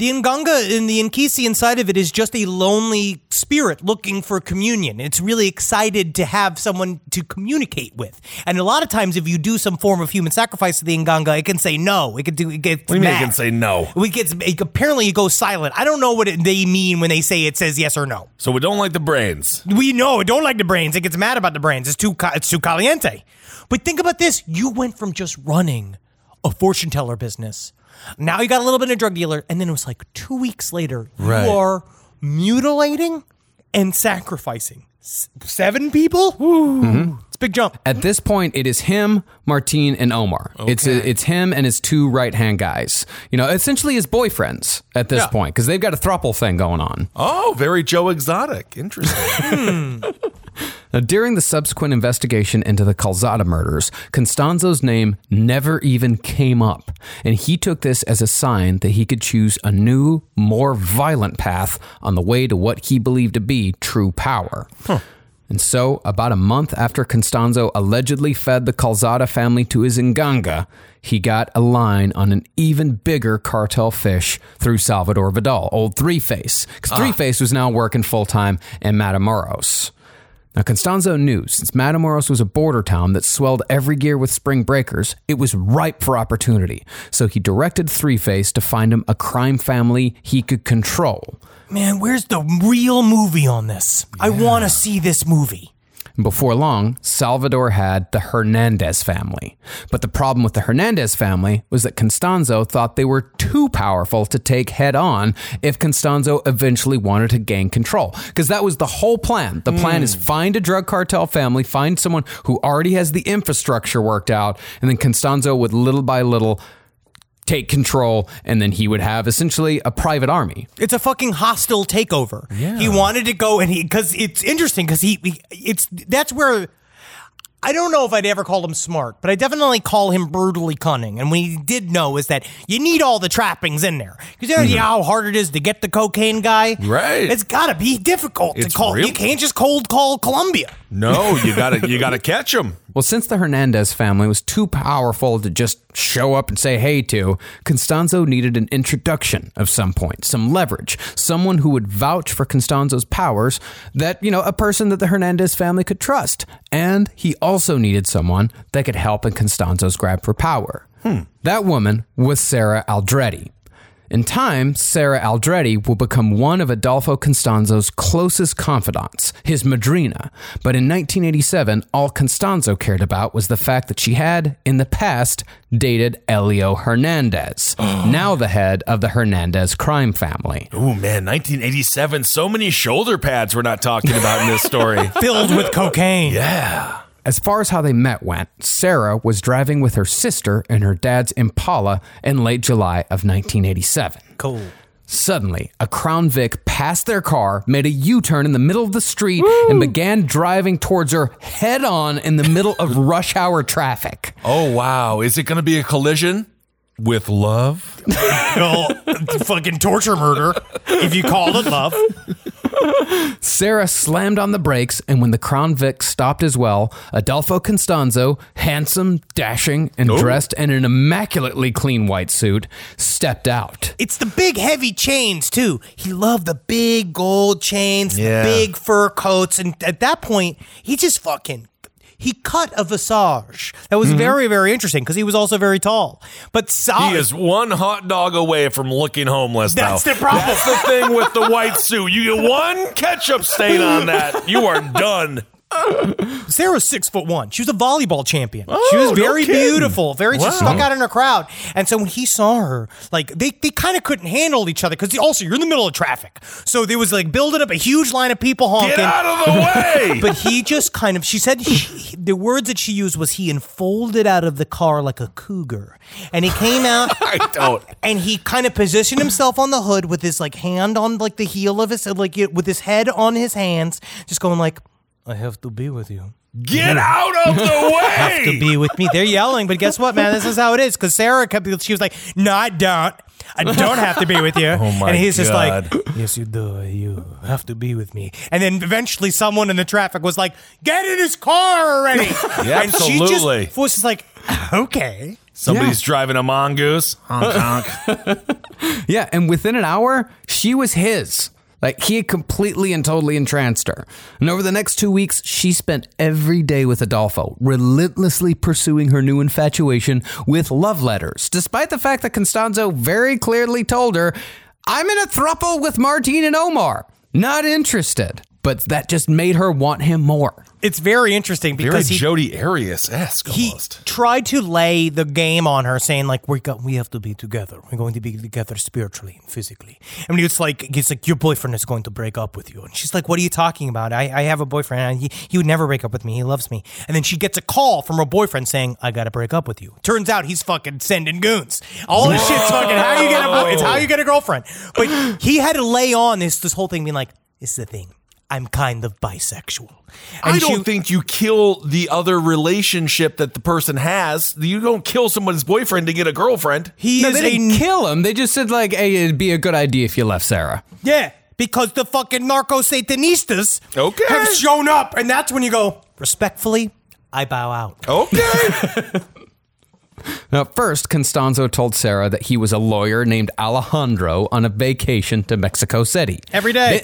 Speaker 4: The Nganga and the Nkisi inside of it is just a lonely spirit looking for communion. It's really excited to have someone to communicate with. And a lot of times, if you do some form of human sacrifice to the Nganga, it can say no. It can do. It gets
Speaker 5: What do you mean
Speaker 4: mad.
Speaker 5: it can say no?
Speaker 4: It gets it, apparently it goes silent. I don't know what it, they mean when they say it says yes or no.
Speaker 5: So we don't like the brains.
Speaker 4: We know it don't like the brains. It gets mad about the brains. It's too ca- it's too caliente. But think about this: you went from just running a fortune teller business. Now you got a little bit of drug dealer, and then it was like two weeks later,
Speaker 5: Right.
Speaker 4: you are mutilating and sacrificing S- seven people.
Speaker 6: Mm-hmm.
Speaker 4: It's a big jump.
Speaker 6: At this point, it is him, Martine, and Omar. It's it's him and his two right hand guys. You know, essentially his boyfriends at this
Speaker 4: Yeah.
Speaker 6: point because they've got a throuple thing going on.
Speaker 5: Oh, very Joe Exotic. Interesting.
Speaker 6: Now, during the subsequent investigation into the Calzada murders, Constanzo's name never even came up, and he took this as a sign that he could choose a new, more violent path on the way to what he believed to be true power.
Speaker 5: Huh.
Speaker 6: And so, about a month after Constanzo allegedly fed the Calzada family to his Nganga, he got a line on an even bigger cartel fish through Salvador Vidal, old Three-Face, because Three-Face was now working full-time in Matamoros. Now, Constanzo knew since Matamoros was a border town that swelled every gear with spring breakers, it was ripe for opportunity. So he directed Three-Face to find him a crime family he could control.
Speaker 4: Man, where's the real movie on this? I want to see this movie.
Speaker 6: And before long, Salvador had the Hernandez family. But the problem with the Hernandez family was that Constanzo thought they were too powerful to take head on if Constanzo eventually wanted to gain control. Because that was the whole plan. The plan mm. is find a drug cartel family, find someone who already has the infrastructure worked out, and then Constanzo would little by little take control, and then he would have essentially a private army.
Speaker 4: It's a fucking hostile takeover.
Speaker 5: Yeah.
Speaker 4: He wanted to go, and he because it's interesting because he, he it's that's where I don't know if I'd ever call him smart, but I definitely call him brutally cunning. And what he did know is that you need all the trappings in there because you know mm-hmm. how hard it is to get the cocaine guy.
Speaker 5: Right.
Speaker 4: It's got to be difficult
Speaker 5: It's
Speaker 4: to call.
Speaker 5: real-
Speaker 4: You can't just cold call Colombia.
Speaker 5: No, you gotta you gotta catch him.
Speaker 6: Well, since the Hernandez family was too powerful to just show up and say hey to, Constanzo needed an introduction of some point, some leverage, someone who would vouch for Constanzo's powers, that, you know, a person that the Hernandez family could trust. And he also needed someone that could help in Constanzo's grab for power. Hmm. That woman was Sarah Aldrete. In time, Sarah Aldrete will become one of Adolfo Constanzo's closest confidants, his madrina. But in nineteen eighty-seven, all Constanzo cared about was the fact that she had, in the past, dated Elio Hernandez, now the head of the Hernandez crime family.
Speaker 5: Oh man, nineteen eighty-seven, so many shoulder pads we're not talking about in this story.
Speaker 4: Filled with cocaine.
Speaker 5: Yeah.
Speaker 6: As far as how they met went, Sarah was driving with her sister in her dad's Impala in late July of nineteen eighty-seven.
Speaker 4: Cool.
Speaker 6: Suddenly, a Crown Vic passed their car, made a U-turn in the middle of the street, Woo! and began driving towards her head-on in the middle of rush hour traffic.
Speaker 5: Oh, wow. Is it going to be a collision with love?
Speaker 4: Well, fucking torture murder, if you call it love.
Speaker 6: Sarah slammed on the brakes, and when the Crown Vic stopped as well, Adolfo Constanzo, handsome, dashing, and
Speaker 5: Ooh.
Speaker 6: dressed in an immaculately clean white suit, stepped out.
Speaker 4: It's the big heavy chains, too. He loved the big gold chains,
Speaker 5: Yeah.
Speaker 4: the big fur coats, and at that point, he just fucking... He cut a visage. That was mm-hmm. very, very interesting because he was also very tall. But so-
Speaker 5: he is one hot dog away from looking homeless.
Speaker 4: That's
Speaker 5: now.
Speaker 4: the problem.
Speaker 5: That's the thing with the white suit. You get one ketchup stain on that, you are done.
Speaker 4: Sarah's six foot one. She was a volleyball champion.
Speaker 5: Oh,
Speaker 4: she was
Speaker 5: no
Speaker 4: very
Speaker 5: kidding.
Speaker 4: beautiful, very
Speaker 5: Wow.
Speaker 4: just stuck out in a crowd. And so when he saw her, like they, they kind of couldn't handle each other because also you're in the middle of traffic. So there was like building up a huge line of people honking.
Speaker 5: Get out of the way!
Speaker 4: But he just kind of, she said, he, the words that she used was he enfolded out of the car like a cougar. And he came out.
Speaker 5: I don't.
Speaker 4: And he kind of positioned himself on the hood with his like hand on like the heel of his, like with his head on his hands, just going like, I have to be with you.
Speaker 5: Get out of the way!
Speaker 4: Have to be with me. They're yelling, but guess what, man? This is how it is. Because Sarah kept, she was like, no, I don't. I don't have to be with you.
Speaker 5: Oh my
Speaker 4: and he's just
Speaker 5: God.
Speaker 4: like, yes, you do. You have to be with me. And then eventually someone in the traffic was like, get in his car already.
Speaker 5: Yeah,
Speaker 4: and she
Speaker 5: absolutely.
Speaker 4: just was just like, okay.
Speaker 5: Somebody's driving a mongoose. Honk, honk.
Speaker 6: Yeah, and within an hour, she was his. Like, he had completely and totally entranced her. And over the next two weeks, she spent every day with Adolfo, relentlessly pursuing her new infatuation with love letters, despite the fact that Constanzo very clearly told her, I'm in a throuple with Martine and Omar. Not interested. But that just made her want him more.
Speaker 4: It's very interesting
Speaker 5: Very
Speaker 4: because he,
Speaker 5: Jodi Arias-esque
Speaker 4: he
Speaker 5: almost.
Speaker 4: tried to lay the game on her, saying like, we got, we have to be together. We're going to be together spiritually and physically. And he was like, he's like, your boyfriend is going to break up with you. And she's like, what are you talking about? I, I have a boyfriend. And he, he would never break up with me. He loves me. And then she gets a call from her boyfriend saying, I got to break up with you. Turns out he's fucking sending goons. All this shit's fucking how you get a boy. It's how you get a girlfriend. But he had to lay on this, this whole thing being like, it's the thing. I'm kind of bisexual. And
Speaker 5: I don't
Speaker 4: she-
Speaker 5: think you kill the other relationship that the person has. You don't kill someone's boyfriend to get a girlfriend.
Speaker 4: He
Speaker 6: No,
Speaker 4: is
Speaker 6: they didn't
Speaker 4: a
Speaker 6: kill him. They just said, like, hey, it'd be a good idea if you left Sarah.
Speaker 4: yeah, because the fucking narco satanistas
Speaker 5: Okay.
Speaker 4: have shown up, and that's when you go respectfully. I bow out.
Speaker 5: Okay.
Speaker 6: Now, first, Constanzo told Sarah that he was a lawyer named Alejandro on a vacation to Mexico City.
Speaker 4: Every day.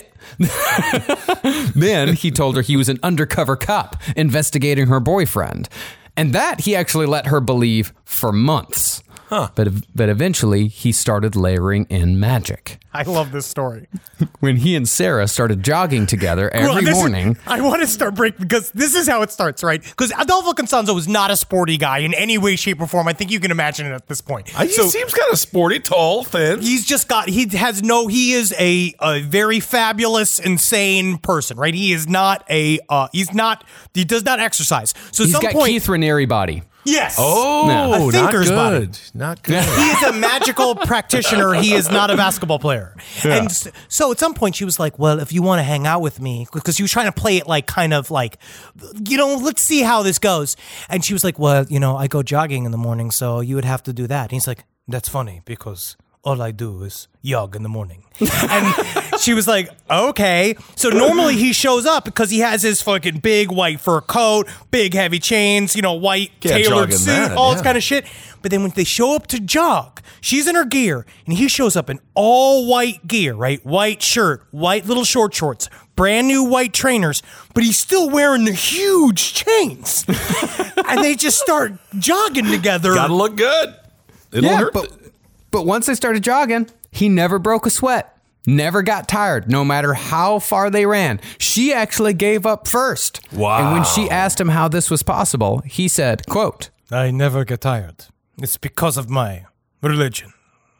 Speaker 6: Then he told her he was an undercover cop investigating her boyfriend. And that he actually let her believe for months. Huh. But, but eventually, he started layering in magic.
Speaker 4: I love this story.
Speaker 6: When he and Sarah started jogging together every
Speaker 4: Well, this is-
Speaker 6: morning.
Speaker 4: I want to start break because this is how it starts, right? Because Adolfo Constanzo is not a sporty guy in any way, shape, or form. I think you can imagine it at this point.
Speaker 5: he seems kind of sporty, tall, thin.
Speaker 4: He's just got, he has no, he is a, a very fabulous, insane person, right? He is not a, uh, he's not, he does not exercise. So at
Speaker 6: He's
Speaker 4: some
Speaker 6: got
Speaker 4: point,
Speaker 6: Keith Raniere body.
Speaker 4: yes.
Speaker 5: Oh,
Speaker 6: No.
Speaker 4: A
Speaker 5: not
Speaker 4: thinker's
Speaker 5: good.
Speaker 4: body.
Speaker 5: Not good.
Speaker 4: He is a magical practitioner. He is not a basketball player. And s- so at some point she was like, well, if you want to hang out with me, because she was trying to play it like kind of like, you know, let's see how this goes. And she was like, well, you know, I go jogging in the morning, so you would have to do that. And he's like, that's funny because all I do is jog in the morning. And she was like, okay. So normally he shows up because he has his fucking big white fur coat, big heavy chains, you know, white
Speaker 5: Can't
Speaker 4: tailored
Speaker 5: jog in
Speaker 4: suit,
Speaker 5: that,
Speaker 4: all
Speaker 5: yeah.
Speaker 4: this kind of shit. But then when they show up to jog, she's in her gear and he shows up in all white gear, right? White shirt, white little short shorts, brand new white trainers, but he's still wearing the huge chains. And they just start jogging together.
Speaker 5: Gotta look good. It'll
Speaker 6: Yeah,
Speaker 5: hurt.
Speaker 6: but, but once they started jogging, he never broke a sweat. Never got tired, no matter how far they ran. She actually gave up first.
Speaker 5: Wow.
Speaker 6: And when she asked him how this was possible, he said, quote,
Speaker 4: I never get tired. It's because of my religion.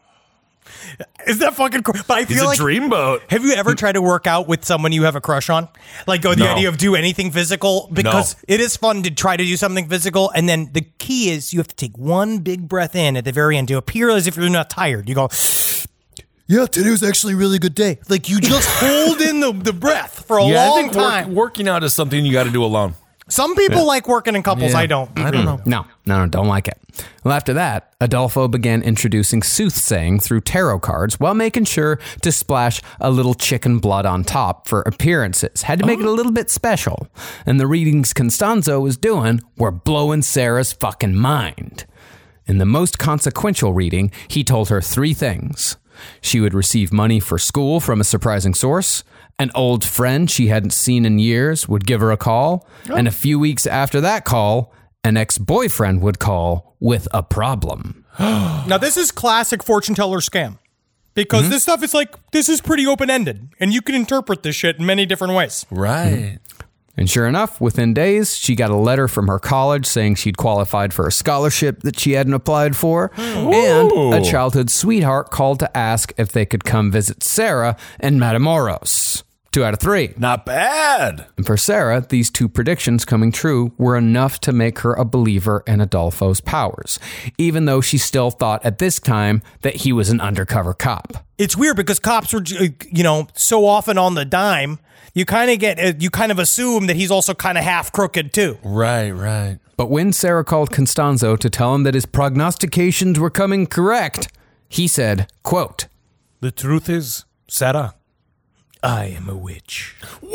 Speaker 4: Is that fucking cool? But I feel
Speaker 5: He's a
Speaker 4: like
Speaker 5: dreamboat.
Speaker 4: have you ever tried to work out with someone you have a crush on? Like oh, the
Speaker 5: No.
Speaker 4: idea of do anything physical? Because
Speaker 5: No.
Speaker 4: it is fun to try to do something physical. And then the key is you have to take one big breath in at the very end to appear as if you're not tired. You go, yeah, today was actually a really good day. Like you just hold in the, the breath for a
Speaker 5: Yeah, I
Speaker 4: long
Speaker 5: think work,
Speaker 4: time.
Speaker 5: working out is something you got to do alone.
Speaker 4: Some people like working in couples. I don't.
Speaker 5: I don't know.
Speaker 6: no, no, no, don't like it. Well, after that, Adolfo began introducing soothsaying through tarot cards while making sure to splash a little chicken blood on top for appearances. Had to make it a little bit special. And the readings Constanzo was doing were blowing Sarah's fucking mind. In the most consequential reading, he told her three things. She would receive money for school from a surprising source. An old friend she hadn't seen in years would give her a call. And a few weeks after that call, an ex-boyfriend would call with a problem.
Speaker 4: Now, this is classic fortune teller scam because
Speaker 5: Mm-hmm.
Speaker 4: this stuff is like, this is pretty open ended and you can interpret this shit in many different ways.
Speaker 5: Right.
Speaker 6: And sure enough, within days, she got a letter from her college saying she'd qualified for a scholarship that she hadn't applied for. And a childhood sweetheart called to ask if they could come visit Sarah in Matamoros. Two out of three.
Speaker 5: Not bad.
Speaker 6: And for Sarah, these two predictions coming true were enough to make her a believer in Adolfo's powers, even though she still thought at this time that he was an undercover cop.
Speaker 4: It's weird because cops were, you know, so often on the dime. You kind of get, you kind of assume that he's also kind of half crooked too.
Speaker 5: Right, right.
Speaker 6: But when Sarah called Constanzo to tell him that his prognostications were coming correct, He said, quote,
Speaker 4: The truth is, Sarah, I am a witch.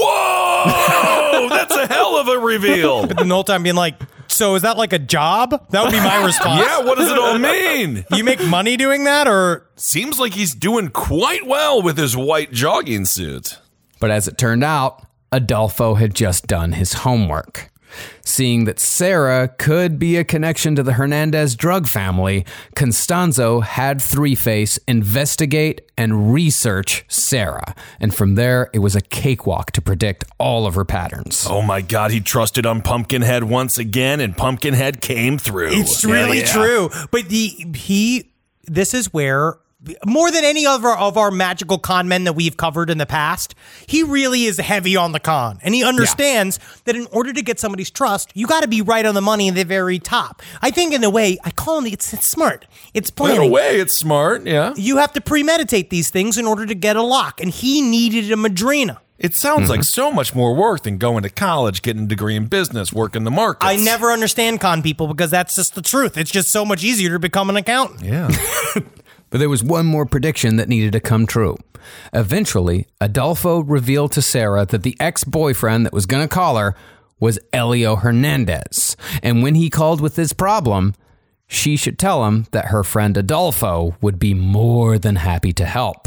Speaker 5: Whoa! That's a hell of a reveal.
Speaker 4: But then the whole time being like, so is that like a job? That would be my response.
Speaker 5: Yeah, what does it all mean?
Speaker 4: You make money doing that, or?
Speaker 5: Seems like he's doing quite well with his white jogging suit.
Speaker 6: But as it turned out, Adolfo had just done his homework. Seeing that Sarah could be a connection to the Hernandez drug family, Constanzo had Three-Face investigate and research Sarah. And from there, it was a cakewalk to predict all of her patterns.
Speaker 5: Oh my God, he trusted on Pumpkinhead once again, and Pumpkinhead came through.
Speaker 4: It's really
Speaker 5: Yeah, yeah.
Speaker 4: true. But the he, this is where, more than any other of our magical con men that we've covered in the past, he really is heavy on the con. And he understands yeah. that in order to get somebody's trust, you got to be right on the money in the very top. I think in a way, I call him, it's, it's smart. It's planning.
Speaker 5: In a way, it's smart, yeah.
Speaker 4: You have to premeditate these things in order to get a lock. And he needed a Madrina.
Speaker 5: It sounds mm-hmm. like so much more work than going to college, getting a degree in business, working the markets.
Speaker 4: I never understand con people because that's just the truth. It's just so much easier to become an accountant.
Speaker 5: Yeah.
Speaker 6: But there was one more prediction that needed to come true. Eventually, Adolfo revealed to Sarah that the ex-boyfriend that was going to call her was Elio Hernandez. And when he called with his problem, she should tell him that her friend Adolfo would be more than happy to help.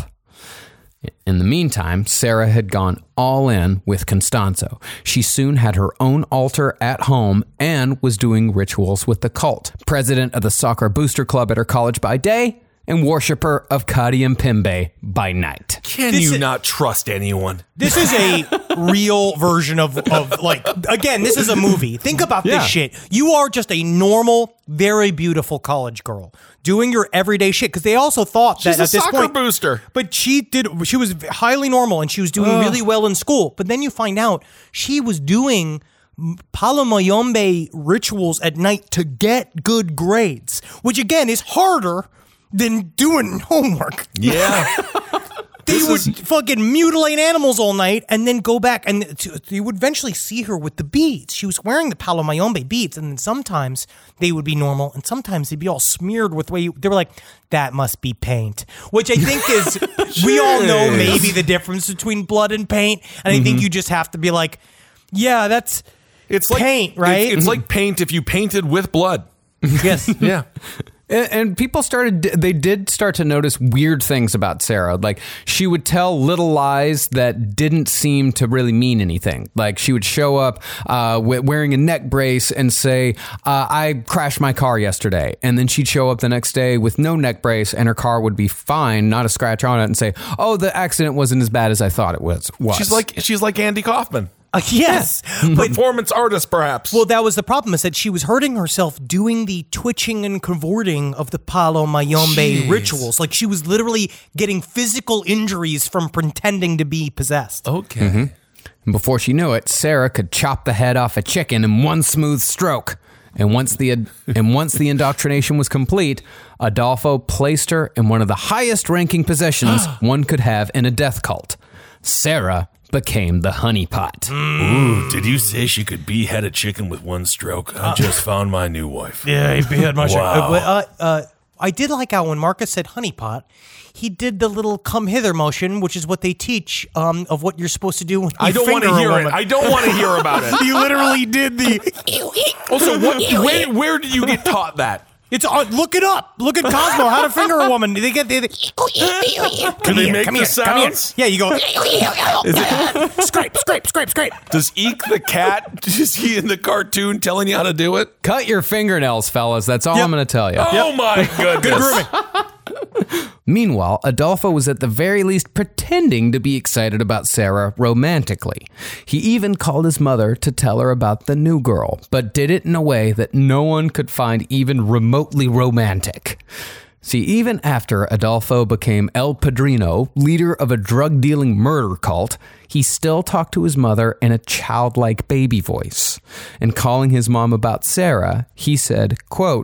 Speaker 6: In the meantime, Sarah had gone all in with Constanzo. She soon had her own altar at home and was doing rituals with the cult. President of the soccer booster club at her college by day, and worshiper of Kadium Pimbe by night.
Speaker 5: Can
Speaker 4: This
Speaker 5: you
Speaker 4: is-
Speaker 5: not trust anyone?
Speaker 4: This is a real version of, of like, again, this is a movie. Think about
Speaker 6: Yeah.
Speaker 4: this shit. You are just a normal, very beautiful college girl doing your everyday shit. Because they also thought
Speaker 5: She's
Speaker 4: that
Speaker 5: a
Speaker 4: at this
Speaker 5: soccer
Speaker 4: point,
Speaker 5: booster.
Speaker 4: But she did, she was highly normal and she was doing really well in school. But then you find out she was doing Palo Mayombe rituals at night to get good grades, which again is harder than doing homework.
Speaker 5: Yeah.
Speaker 4: They would fucking mutilate animals all night and then go back, and you would eventually see her with the beads. She was wearing the Palo Mayombe beads, and then sometimes they would be normal, and sometimes they'd be all smeared with way. They were like, that must be paint, which I think is, we all know maybe the difference between blood and paint, and I think you just have to be like, yeah, that's
Speaker 5: It's like
Speaker 4: paint, right?
Speaker 5: It's, it's like paint if you painted with blood.
Speaker 4: yes.
Speaker 5: Yeah.
Speaker 6: And, and people started, they did start to notice weird things about Sarah. Like, she would tell little lies that didn't seem to really mean anything. Like, she would show up uh, wearing a neck brace and say, uh, I crashed my car yesterday. And then she'd show up the next day with no neck brace and her car would be fine, not a scratch on it, and say, oh, the accident wasn't as bad as I thought it was. was.
Speaker 5: She's like she's like Andy Kaufman.
Speaker 4: Uh, yes. But
Speaker 5: Performance artist, perhaps.
Speaker 4: well, that was the problem, is that she was hurting herself doing the twitching and cavorting of the Palo Mayombe
Speaker 5: Jeez.
Speaker 4: rituals. Like, she was literally getting physical injuries from pretending to be possessed.
Speaker 5: okay.
Speaker 6: And before she knew it, Sarah could chop the head off a chicken in one smooth stroke. And once the and once the indoctrination was complete, Adolfo placed her in one of the highest ranking positions one could have in a death cult. Sarah became the honeypot.
Speaker 5: Ooh, did you say she could behead a chicken with one stroke? I just found my new wife.
Speaker 4: Yeah, he had much.
Speaker 5: Wow.
Speaker 4: Uh, uh, uh, I did like how when Marcus said honeypot, he did the little come hither motion, which is what they teach um, of what you're supposed to do when you
Speaker 5: I don't want
Speaker 4: finger
Speaker 5: to
Speaker 4: a
Speaker 5: hear it.
Speaker 4: woman.
Speaker 5: I don't want to hear about it.
Speaker 4: He literally did the.
Speaker 5: Also, what? Where, where did you get taught that?
Speaker 4: It's uh, look it up. Look at Cosmo. How to finger a woman? They get they. they
Speaker 5: Can they make the sounds?
Speaker 4: Yeah, you go. scrape, scrape, scrape, scrape.
Speaker 5: Does Eek the cat? Is he in the cartoon telling you how to do it?
Speaker 6: Cut your fingernails, fellas. That's all
Speaker 4: Yep.
Speaker 6: I'm going to tell you.
Speaker 5: Oh my goodness!
Speaker 4: Grooming.
Speaker 6: Meanwhile, Adolfo was at the very least pretending to be excited about Sarah romantically. He even called his mother to tell her about the new girl, but did it in a way that no one could find even remotely romantic. See, even after Adolfo became El Padrino, leader of a drug-dealing murder cult, he still talked to his mother in a childlike baby voice. And calling his mom about Sarah, he said, quote,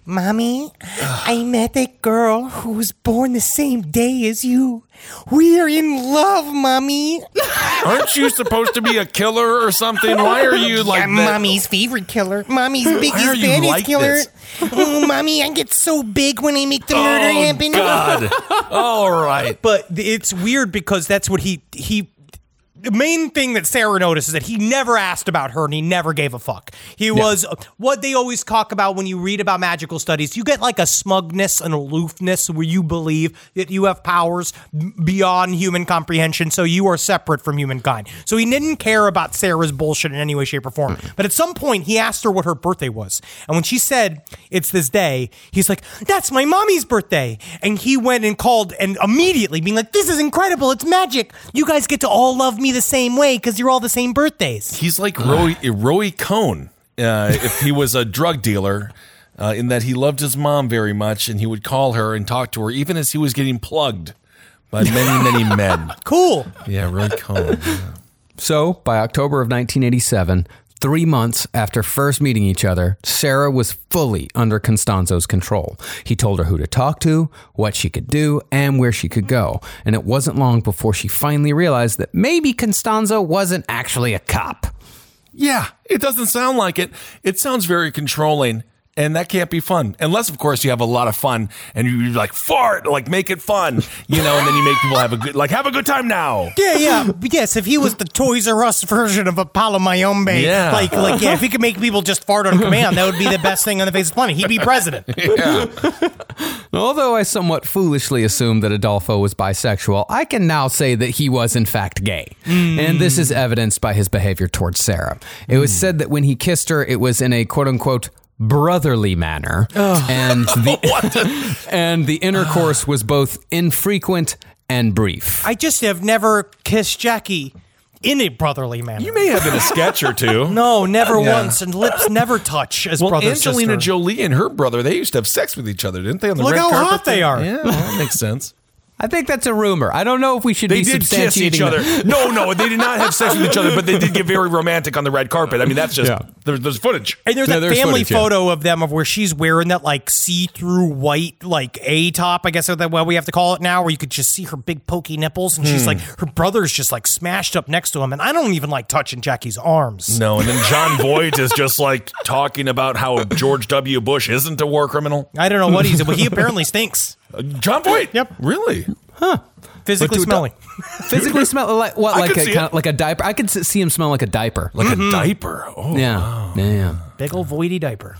Speaker 4: Mommy, I met a girl who was born the same day as you. We're in love, Mommy.
Speaker 5: Aren't you supposed to be a killer or something? Why are you like
Speaker 4: I'm
Speaker 5: that?
Speaker 4: Mommy's favorite killer. Mommy's biggest,
Speaker 5: are you
Speaker 4: baddest
Speaker 5: like
Speaker 4: killer.
Speaker 5: this?
Speaker 4: Oh, Mommy, I get so big when I make the murder
Speaker 5: Oh,
Speaker 4: happen.
Speaker 5: God. All right.
Speaker 4: But it's weird because that's what he he. The main thing that Sarah noticed is that he never asked about her and he never gave a fuck. He was what they always talk about when you read about magical studies. You get like a smugness, an aloofness where you believe that you have powers beyond human comprehension, so you are separate from humankind. So he didn't care about Sarah's bullshit in any way, shape, or form. But at some point, he asked her what her birthday was. And when she said, it's this day, he's like, that's my mommy's birthday. And he went and called and immediately being like, this is incredible. It's magic. You guys get to all love me the same way because you're all the same birthdays.
Speaker 5: He's like Roy, Roy Cohn uh, if he was a drug dealer, uh, in that he loved his mom very much and he would call her and talk to her even as he was getting plugged by many, many men.
Speaker 4: Cool.
Speaker 5: Yeah, Roy Cohn. Yeah.
Speaker 6: So, by October of nineteen eighty-seven, three months after first meeting each other, Sarah was fully under Constanzo's control. He told her who to talk to, what she could do, and where she could go. And it wasn't long before she finally realized that maybe Constanzo wasn't actually a cop.
Speaker 5: Yeah, it doesn't sound like it. It sounds very controlling. And that can't be fun. Unless, of course, you have a lot of fun and you like fart, like make it fun, you know, and then you make people have a good, like have a good time now.
Speaker 4: Yeah, yeah. Yes, if he was the Toys R Us version of Apollo Mayombe,
Speaker 5: Yeah.
Speaker 4: like, like, yeah, if he could make people just fart on command, that would be the best thing on the face of the planet. He'd be president.
Speaker 5: Yeah.
Speaker 6: Although I somewhat foolishly assumed that Adolfo was bisexual, I can now say that he was in fact gay. Mm. And this is evidenced by his behavior towards Sarah. It was mm. said that when he kissed her, it was in a quote-unquote brotherly manner, oh. and the and the intercourse was both infrequent and brief.
Speaker 4: I just have never kissed Jackie in a brotherly manner.
Speaker 5: You may have in a sketch or two.
Speaker 4: No, never
Speaker 5: Yeah.
Speaker 4: once, and lips never touch as
Speaker 5: Well,
Speaker 4: brother
Speaker 5: Angelina
Speaker 4: sister.
Speaker 5: Jolie and her brother, they used to have sex with each other, didn't they? On the
Speaker 4: Look
Speaker 5: red
Speaker 4: how
Speaker 5: carpet
Speaker 4: hot they
Speaker 5: thing?
Speaker 4: are.
Speaker 5: Yeah, well, that makes sense.
Speaker 6: I think that's a rumor. I don't know if we should
Speaker 5: They
Speaker 6: be
Speaker 5: did kiss
Speaker 6: substantiating
Speaker 5: each other.
Speaker 6: that.
Speaker 5: No, no, they did not have sex with each other, but they did get very romantic on the red carpet. I mean, that's just,
Speaker 6: Yeah.
Speaker 5: there, there's footage.
Speaker 4: And there's
Speaker 6: Yeah,
Speaker 4: that
Speaker 6: there's
Speaker 4: family
Speaker 6: footage, yeah.
Speaker 4: photo of them of where she's wearing that like see-through white like A top, I guess that's what we have to call it now, where you could just see her big pokey nipples, and she's
Speaker 5: Hmm.
Speaker 4: like, her brother's just like smashed up next to him, and I don't even like touching Jackie's arms.
Speaker 5: No, and then John Voight is just like talking about how George W. Bush isn't a war criminal.
Speaker 4: I don't know what he's, but he apparently stinks.
Speaker 5: Uh, John Voight?
Speaker 4: Yep.
Speaker 5: Really?
Speaker 4: Physically
Speaker 6: to-
Speaker 4: smelling.
Speaker 6: Physically smell like what?
Speaker 5: I
Speaker 6: Like
Speaker 5: could
Speaker 6: a
Speaker 5: see
Speaker 6: kind
Speaker 5: it.
Speaker 6: of, like a diaper. I could s- see him smell like a diaper.
Speaker 5: Like a diaper. Oh,
Speaker 6: yeah,
Speaker 5: wow.
Speaker 6: yeah, yeah.
Speaker 4: Big old voidy diaper.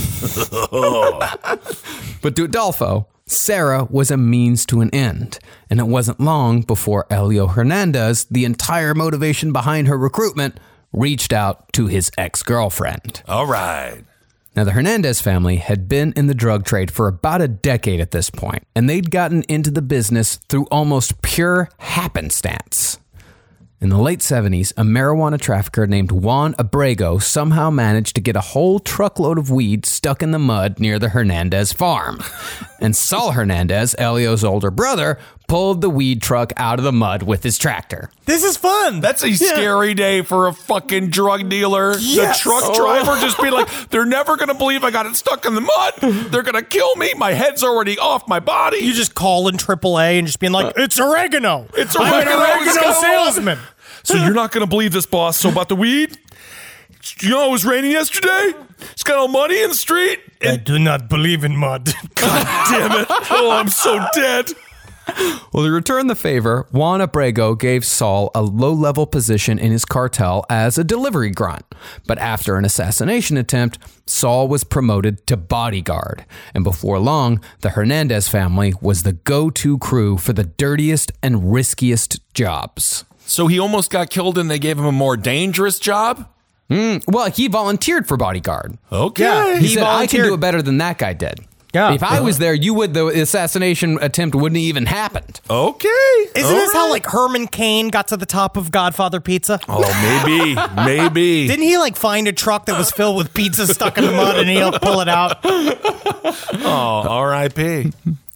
Speaker 6: But to Adolfo, Sarah was a means to an end, and it wasn't long before Elio Hernandez, the entire motivation behind her recruitment, reached out to his ex-girlfriend.
Speaker 5: All right.
Speaker 6: Now, the Hernandez family had been in the drug trade for about a decade at this point, and they'd gotten into the business through almost pure happenstance. In the late seventies, a marijuana trafficker named Juan Abrego somehow managed to get a whole truckload of weed stuck in the mud near the Hernandez farm. And Saul Hernandez, Elio's older brother, pulled the weed truck out of the mud with his tractor.
Speaker 4: This is fun.
Speaker 5: That's a scary day for a fucking drug dealer.
Speaker 4: Yes.
Speaker 5: The truck driver just be like, they're never going to believe I got it stuck in the mud. They're going to kill me. My head's already off my body.
Speaker 4: You just call in triple A and just being like, it's oregano.
Speaker 5: It's
Speaker 4: I'm an
Speaker 5: oregano. It's
Speaker 4: oregano
Speaker 5: got-
Speaker 4: salesman.
Speaker 5: So you're not going to believe this, boss. So about the weed? You know, it was raining yesterday. It's got all muddy in the street.
Speaker 4: I
Speaker 5: And
Speaker 4: do not believe in mud.
Speaker 5: damn it. Oh, I'm so dead.
Speaker 6: Well, to return the favor, Juan Abrego gave Saul a low-level position in his cartel as a delivery grunt. But after an assassination attempt, Saul was promoted to bodyguard. And before long, the Hernandez family was the go-to crew for the dirtiest and riskiest jobs.
Speaker 5: So he almost got killed and they gave him a more dangerous job?
Speaker 6: Mm, well, he volunteered for bodyguard.
Speaker 5: Okay.
Speaker 4: Yeah,
Speaker 6: He,
Speaker 4: He
Speaker 6: said, I can
Speaker 4: volunteered.
Speaker 6: do it better than that guy did.
Speaker 4: Yeah.
Speaker 6: If I was there, you would. The assassination attempt wouldn't even happened.
Speaker 5: Okay.
Speaker 4: Isn't
Speaker 5: All
Speaker 4: this how
Speaker 5: right.
Speaker 4: like Herman Cain got to the top of Godfather Pizza?
Speaker 5: Oh, maybe. Maybe.
Speaker 4: Didn't he like find a truck that was filled with pizza stuck in the mud and he helped pull it out?
Speaker 5: Oh, R I P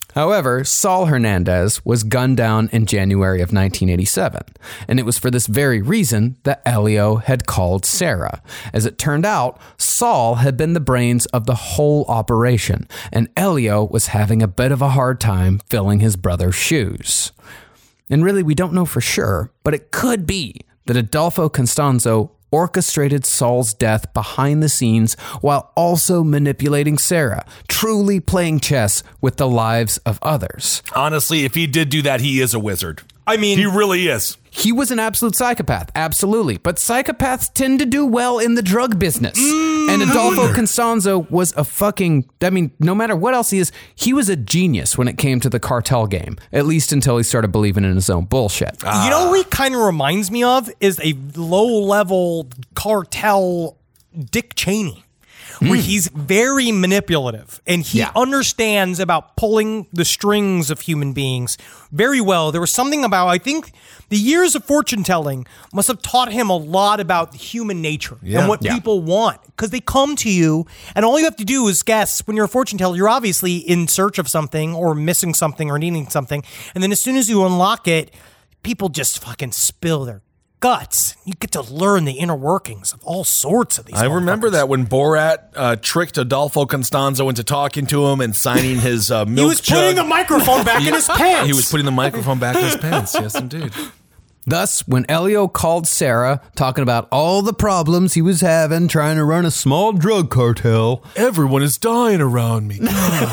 Speaker 6: However, Saul Hernandez was gunned down in January of nineteen eighty-seven, and it was for this very reason that Elio had called Sarah. As it turned out, Saul had been the brains of the whole operation, and Elio was having a bit of a hard time filling his brother's shoes. And really, we don't know for sure, but it could be that Adolfo Constanzo orchestrated Saul's death behind the scenes while also manipulating Sarah, truly playing chess with the lives of others.
Speaker 5: Honestly, if he did do that, he is a wizard.
Speaker 4: I mean,
Speaker 5: he really is.
Speaker 6: He was an absolute psychopath, absolutely. But psychopaths tend to do well in the drug business. Mm, and Adolfo Constanzo was a fucking, I mean, no matter what else he is, he was a genius when it came to the cartel game, at least until he started believing in his own bullshit.
Speaker 4: Uh, you know who he kind of reminds me of is a low-level cartel Dick Cheney. Where mm. he's very manipulative and he yeah. understands about pulling the strings of human beings very well. There was something about, I think the years of fortune telling must have taught him a lot about human nature yeah. and what yeah. people want, because they come to you and all you have to do is guess. When you're a fortune teller, you're obviously in search of something or missing something or needing something. And then as soon as you unlock it, people just fucking spill their guts. You get to learn the inner workings of all sorts of these.
Speaker 5: I remember that when Borat uh, tricked Adolfo Constanzo into talking to him and signing his uh, milk
Speaker 4: He was
Speaker 5: jug.
Speaker 4: putting the microphone back in his pants.
Speaker 5: He was putting the microphone back in his pants. Yes, indeed.
Speaker 6: Thus, when Elio called Sarah, talking about all the problems he was having trying to run a small drug cartel.
Speaker 5: Everyone is dying around me.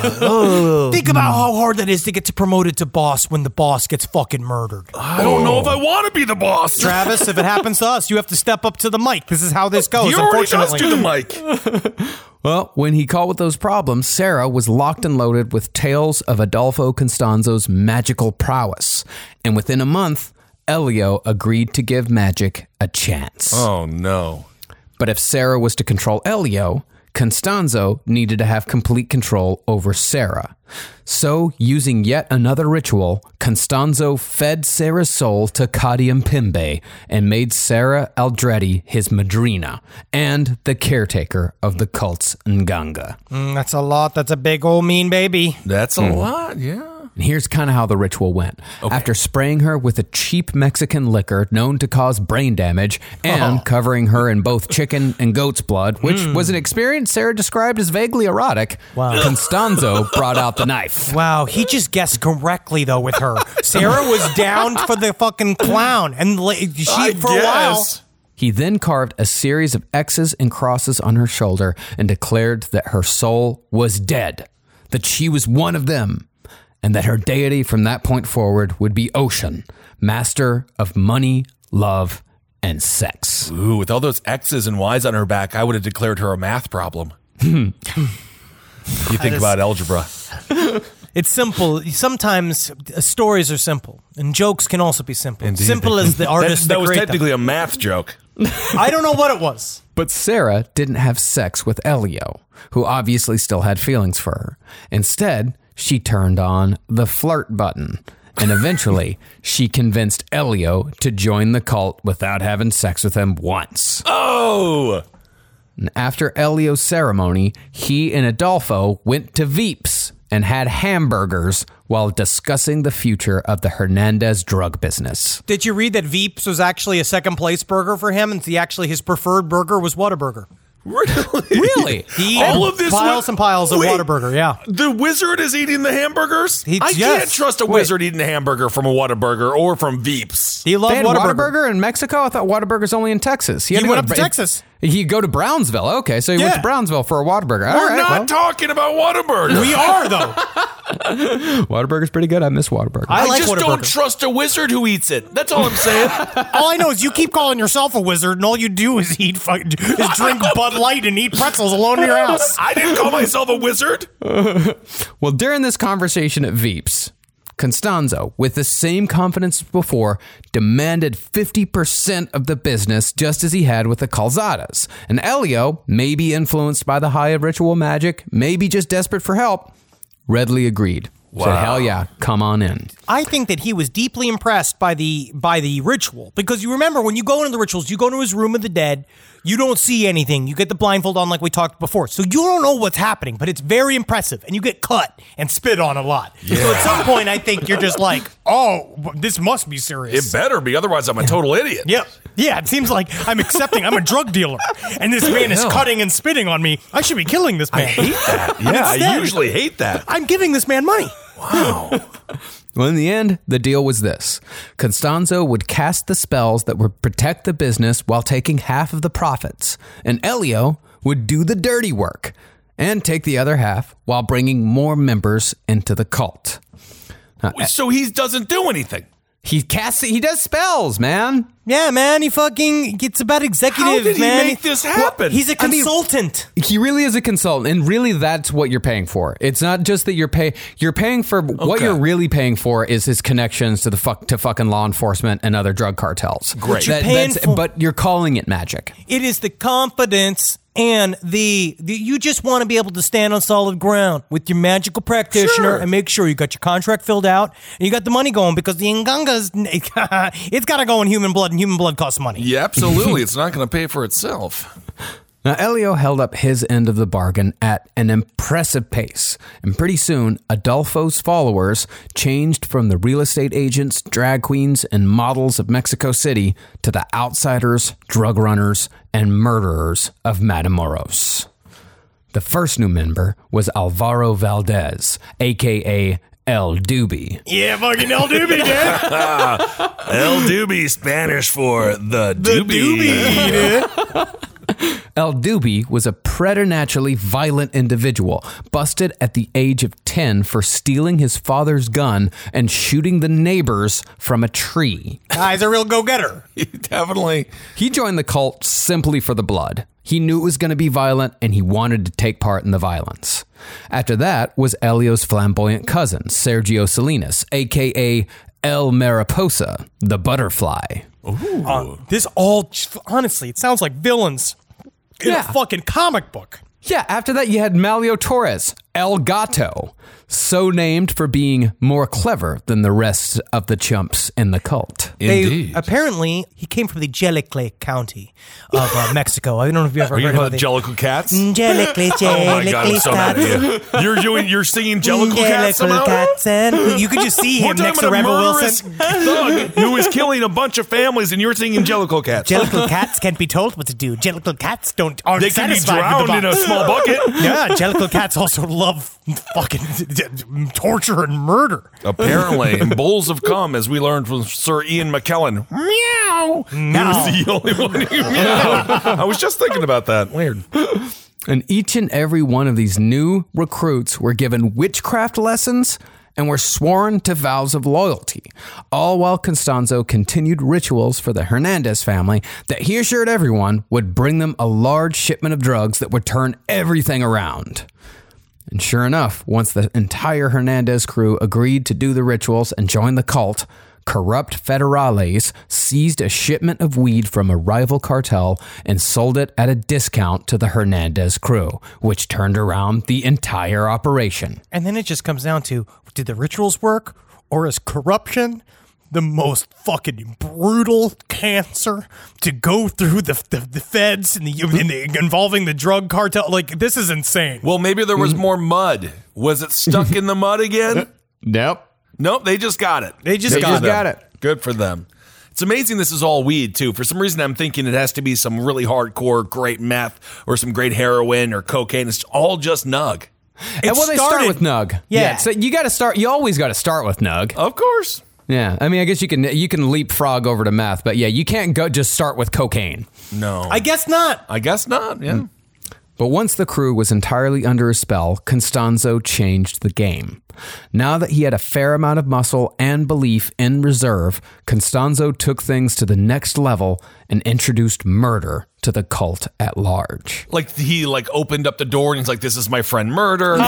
Speaker 4: oh. Think about how hard that is to get to promoted to boss when the boss gets fucking murdered.
Speaker 5: I don't oh. know if I want to be the boss.
Speaker 4: Travis, if it happens to us, you have to step up to the mic. This is how this goes,
Speaker 5: he already
Speaker 4: unfortunately.
Speaker 5: does do the mic.
Speaker 6: Well, when he called with those problems, Sarah was locked and loaded with tales of Adolfo Constanzo's magical prowess. And within a month, Elio agreed to give magic a chance.
Speaker 5: Oh, no.
Speaker 6: But if Sarah was to control Elio, Constanzo needed to have complete control over Sarah. So, using yet another ritual, Constanzo fed Sarah's soul to Kadium Pimbe and made Sarah Aldrete his madrina and the caretaker of the cult's Nganga.
Speaker 4: Mm, that's a lot. That's a big old mean baby.
Speaker 5: That's a mm. lot, yeah.
Speaker 6: And here's kind of how the ritual went. Okay. After spraying her with a cheap Mexican liquor known to cause brain damage and oh. covering her in both chicken and goat's blood, which mm. was an experience Sarah described as vaguely erotic, wow. Constanzo brought out the knife.
Speaker 4: Wow, he just guessed correctly, though, with her. Sarah was down for the fucking clown, and she,
Speaker 5: I
Speaker 4: for
Speaker 5: guess.
Speaker 4: a while...
Speaker 6: He then carved a series of X's and crosses on her shoulder and declared that her soul was dead, that she was one of them, and that her deity from that point forward would be Ocean, master of money, love, and sex.
Speaker 5: Ooh, with all those X's and Y's on her back, I would have declared her a math problem. You think is, about algebra.
Speaker 4: It's simple. Sometimes uh, stories are simple, and jokes can also be simple.
Speaker 5: Indeed.
Speaker 4: Simple as the artist
Speaker 5: that, that,
Speaker 4: that
Speaker 5: was
Speaker 4: create
Speaker 5: technically
Speaker 4: them.
Speaker 5: a math joke.
Speaker 4: I don't know what it was.
Speaker 6: But Sarah didn't have sex with Elio, who obviously still had feelings for her. Instead, she turned on the flirt button, and eventually she convinced Elio to join the cult without having sex with him once.
Speaker 5: Oh!
Speaker 6: And after Elio's ceremony, he and Adolfo went to Veeps and had hamburgers while discussing the future of the Hernandez drug business.
Speaker 4: Did you read that Veeps was actually a second place burger for him, and he actually his preferred burger was Whataburger?
Speaker 5: Really?
Speaker 6: Really?
Speaker 4: He
Speaker 5: All of this
Speaker 4: piles
Speaker 5: wa-
Speaker 4: and piles of
Speaker 5: Wait,
Speaker 4: Whataburger, yeah.
Speaker 5: The wizard is eating the hamburgers?
Speaker 4: He,
Speaker 5: I
Speaker 4: yes.
Speaker 5: can't trust a
Speaker 4: Wait.
Speaker 5: wizard eating a hamburger from a Whataburger or from Veeps.
Speaker 4: He loved
Speaker 6: They had
Speaker 4: Whataburger.
Speaker 6: Whataburger in Mexico? I thought Whataburger's only in Texas.
Speaker 4: He,
Speaker 6: had
Speaker 4: he
Speaker 6: to
Speaker 4: went
Speaker 6: go
Speaker 4: up to Texas.
Speaker 6: He'd go to Brownsville. Okay, so he
Speaker 4: Yeah.
Speaker 6: went to Brownsville for a Whataburger. All
Speaker 5: We're
Speaker 6: right,
Speaker 5: not
Speaker 6: well,
Speaker 5: talking about Whataburger.
Speaker 4: We are, though.
Speaker 6: Whataburger's pretty good. I miss Whataburger.
Speaker 4: I,
Speaker 5: I
Speaker 4: like
Speaker 5: just
Speaker 4: Whataburger.
Speaker 5: don't trust a wizard who eats it. That's all I'm saying.
Speaker 4: All I know is you keep calling yourself a wizard, and all you do is eat, is drink Bud Light and eat pretzels alone in your house.
Speaker 5: I didn't call myself a wizard.
Speaker 6: Well, during this conversation at Veeps, Constanzo, with the same confidence as before, demanded fifty percent of the business just as he had with the Calzadas. And Elio, maybe influenced by the high of ritual magic, maybe just desperate for help, readily agreed. Said, hell yeah, come on in.
Speaker 4: I think that he was deeply impressed by the by the ritual, because you remember when you go into the rituals, you go into his room of the dead, you don't see anything, you get the blindfold on like we talked before, so you don't know what's happening, but it's very impressive, and you get cut and spit on a lot. Yeah. So at some point, I think you're just like, oh, this must be serious.
Speaker 5: It better be, otherwise I'm a total idiot.
Speaker 4: Yeah, yeah. It seems like I'm accepting I'm a drug dealer, and this man is cutting and spitting on me. I should be killing this man.
Speaker 5: I hate that. Yeah,
Speaker 4: Instead,
Speaker 5: I usually hate that.
Speaker 4: I'm giving this man money.
Speaker 5: Wow.
Speaker 6: Well, in the end, the deal was this. Constanzo would cast the spells that would protect the business while taking half of the profits, and Elio would do the dirty work and take the other half while bringing more members into the cult. Now,
Speaker 5: so he doesn't do anything.
Speaker 6: He casts, he does spells, man.
Speaker 4: Yeah, man, he fucking gets about executive,
Speaker 5: How did he
Speaker 4: man.
Speaker 5: make this happen?
Speaker 4: Well, he's a
Speaker 6: I mean,
Speaker 4: consultant.
Speaker 6: He really is a consultant, and really that's what you're paying for. It's not just that you're pay you're paying for what
Speaker 5: Okay.
Speaker 6: you're really paying for is his connections to the fuck to fucking law enforcement and other drug cartels.
Speaker 5: Great.
Speaker 6: That-
Speaker 4: You're paying
Speaker 6: that's-
Speaker 4: for-
Speaker 6: but you're calling it magic.
Speaker 4: It is the confidence and the, the you just want to be able to stand on solid ground with your magical practitioner
Speaker 5: Sure.
Speaker 4: and make sure you got your contract filled out and you got the money going, because the Nganga's, it's got to go in human blood, and human blood costs money.
Speaker 5: Yeah, absolutely. It's not going to pay for itself.
Speaker 6: Now, Elio held up his end of the bargain at an impressive pace, and pretty soon, Adolfo's followers changed from the real estate agents, drag queens, and models of Mexico City to the outsiders, drug runners, and murderers of Matamoros. The first new member was Alvaro Valdez, a k a. El Doobie.
Speaker 4: Yeah, fucking El Doobie, dude.
Speaker 5: El Doobie, Spanish for the doobie.
Speaker 6: El Doobie was a preternaturally violent individual, busted at the age of ten for stealing his father's gun and shooting the neighbors from a tree.
Speaker 4: Ah, he's a real go-getter.
Speaker 5: Definitely.
Speaker 6: He joined the cult simply for the blood. He knew it was going to be violent, and he wanted to take part in the violence. After that was Elio's flamboyant cousin, Sergio Salinas, a k a. El Mariposa, the butterfly.
Speaker 4: Uh, this all, honestly, it sounds like villains in
Speaker 6: Yeah.
Speaker 4: a fucking comic book.
Speaker 6: Yeah, after that you had Malio Torres, El Gato, so named for being more clever than the rest of the chumps in the cult.
Speaker 4: They, apparently, he came from the Jellicle County of uh, Mexico. I don't know if you ever
Speaker 5: Are you
Speaker 4: heard
Speaker 5: talking
Speaker 4: of
Speaker 5: about
Speaker 4: it.
Speaker 5: Jellicle Cats?
Speaker 4: Jellicle,
Speaker 5: Oh my God, I'm so mad at you. You're doing, you're singing Jellicle Cats somehow?
Speaker 4: Cats, and you could just see
Speaker 5: We're
Speaker 4: him
Speaker 5: talking
Speaker 4: next to
Speaker 5: about a
Speaker 4: Rebel
Speaker 5: murderous
Speaker 4: Wilson.
Speaker 5: thug who is killing a bunch of families, and you're singing Jellicle Cats.
Speaker 4: Jellicle cats can't be told what to do. Jellicle cats don't aren't
Speaker 5: They can be
Speaker 4: satisfied
Speaker 5: drowned
Speaker 4: with
Speaker 5: in
Speaker 4: the
Speaker 5: a
Speaker 4: box.
Speaker 5: small bucket.
Speaker 4: Yeah, Jellicle cats also love fucking torture and murder.
Speaker 5: Apparently, in bowls of cum, as we learned from Sir Ian McKellen. Meow.
Speaker 4: Meow.
Speaker 5: He was the only one who meowed. I was just thinking about that. Weird.
Speaker 6: And each and every one of these new recruits were given witchcraft lessons and were sworn to vows of loyalty, all while Constanzo continued rituals for the Hernandez family that he assured everyone would bring them a large shipment of drugs that would turn everything around. And sure enough, once the entire Hernandez crew agreed to do the rituals and join the cult, corrupt federales seized a shipment of weed from a rival cartel and sold it at a discount to the Hernandez crew, which turned around the entire operation.
Speaker 4: And then it just comes down to, did the rituals work, or is corruption the most fucking brutal cancer to go through the the, the feds and the, and the involving the drug cartel? Like, this is insane.
Speaker 5: Well, maybe there was more mud. Was it stuck in the mud again?
Speaker 6: Nope.
Speaker 5: Nope, they just got it.
Speaker 4: They just
Speaker 6: They
Speaker 4: got
Speaker 6: just
Speaker 4: it.
Speaker 6: got it.
Speaker 5: Good for them. It's amazing this is all weed, too. For some reason, I'm thinking it has to be some really hardcore, great meth or some great heroin or cocaine. It's all just nug.
Speaker 6: And well, they start
Speaker 4: started-
Speaker 6: with Nug.
Speaker 4: Yeah.
Speaker 6: So you got to start. You always got to start with Nug.
Speaker 5: Of course.
Speaker 6: Yeah. I mean, I guess you can you can leapfrog over to meth, but yeah, you can't go just start with cocaine.
Speaker 5: No.
Speaker 4: I guess not.
Speaker 5: I guess not, yeah.
Speaker 6: But once the crew was entirely under his spell, Constanzo changed the game. Now that he had a fair amount of muscle and belief in reserve, Constanzo took things to the next level and introduced murder to the cult at large.
Speaker 5: Like, he, like, opened up the door and he's like, this is my friend Murder.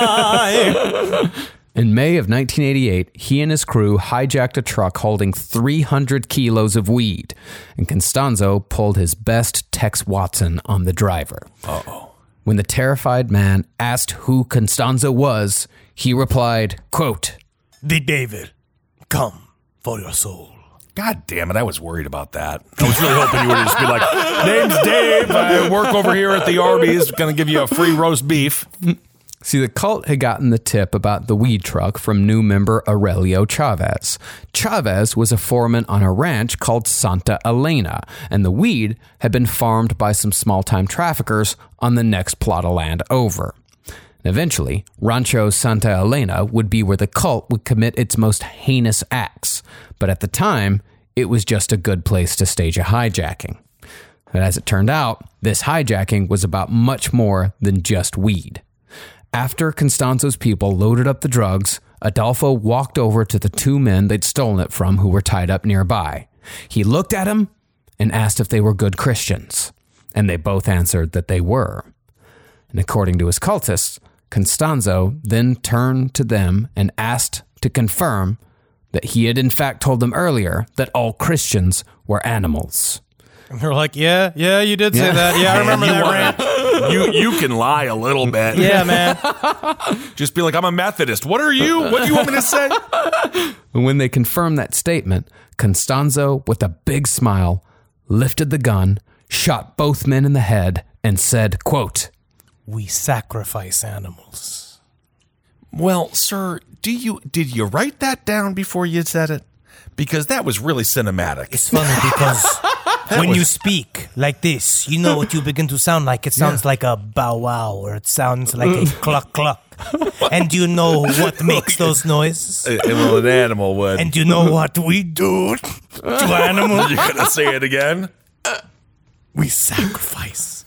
Speaker 6: In May of nineteen eighty-eight, he and his crew hijacked a truck holding three hundred kilos of weed, and Constanzo pulled his best Tex Watson on the driver.
Speaker 5: Uh-oh.
Speaker 6: When the terrified man asked who Constanzo was, he replied, quote,
Speaker 4: "The David, come for your soul."
Speaker 5: God damn it, I was worried about that. I was really hoping you would just be like, name's Dave, I work over here at the Arby's, gonna give you a free roast beef.
Speaker 6: See, the cult had gotten the tip about the weed truck from new member Aurelio Chavez. Chavez was a foreman on a ranch called Santa Elena, and the weed had been farmed by some small-time traffickers on the next plot of land over. And eventually, Rancho Santa Elena would be where the cult would commit its most heinous acts, but at the time, it was just a good place to stage a hijacking. And as it turned out, this hijacking was about much more than just weed. After Constanzo's people loaded up the drugs, Adolfo walked over to the two men they'd stolen it from who were tied up nearby. He looked at them and asked if they were good Christians, and they both answered that they were. And according to his cultists, Constanzo then turned to them and asked to confirm that he had in fact told them earlier that all Christians were animals.
Speaker 4: And they're like, yeah, yeah, you did say
Speaker 6: Yeah.
Speaker 4: that. Yeah, I remember that rant.
Speaker 5: You you can lie a little bit.
Speaker 4: Yeah, man.
Speaker 5: Just be like, I'm a Methodist. What are you? What do you want me to say?
Speaker 6: And when they confirmed that statement, Constanzo, with a big smile, lifted the gun, shot both men in the head, and said, quote,
Speaker 4: "We sacrifice animals."
Speaker 5: Well, sir, do you did you write that down before you said it? Because that was really cinematic.
Speaker 4: It's funny because when
Speaker 5: was-
Speaker 4: you speak like this, you know what you begin to sound like. It sounds like a bow wow, or it sounds like a cluck cluck. And do you know what makes those noises?
Speaker 5: Uh, well, an animal would.
Speaker 4: And do you know what we do to animals?
Speaker 5: You're gonna say it again?
Speaker 4: We sacrifice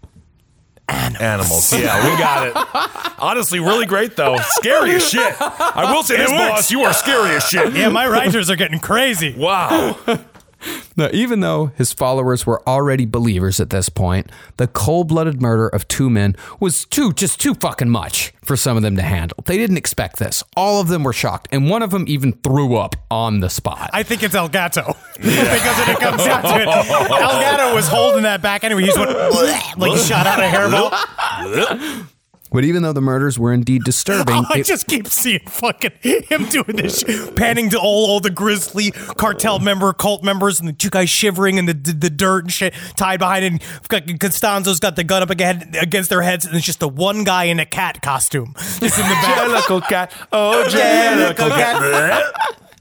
Speaker 4: animals.
Speaker 5: Animals. Yeah, we got it. Honestly, really great though. Scary as shit. I will say this,
Speaker 4: works.
Speaker 5: boss, you are scary as shit.
Speaker 4: Yeah, my writers are getting crazy.
Speaker 5: Wow.
Speaker 6: Now, even though his followers were already believers at this point, the cold-blooded murder of two men was too, just too fucking much for some of them to handle. They didn't expect this. All of them were shocked, and one of them even threw up on the spot.
Speaker 4: I think it's El Gato. Because when it comes down to it, El Gato was holding that back anyway. He's went like he shot out a hairball.
Speaker 6: But even though the murders were indeed disturbing,
Speaker 4: I
Speaker 6: it-
Speaker 4: just keep seeing fucking him doing this shit, panning to all, all the grisly cartel member, cult members, and the two guys shivering in the, the, the dirt and shit, tied behind it. And fucking Constanzo's got the gun up again, against their heads, and it's just the one guy in a cat costume. Just in the back.
Speaker 5: Jellicle cat. Oh, jellicle cat.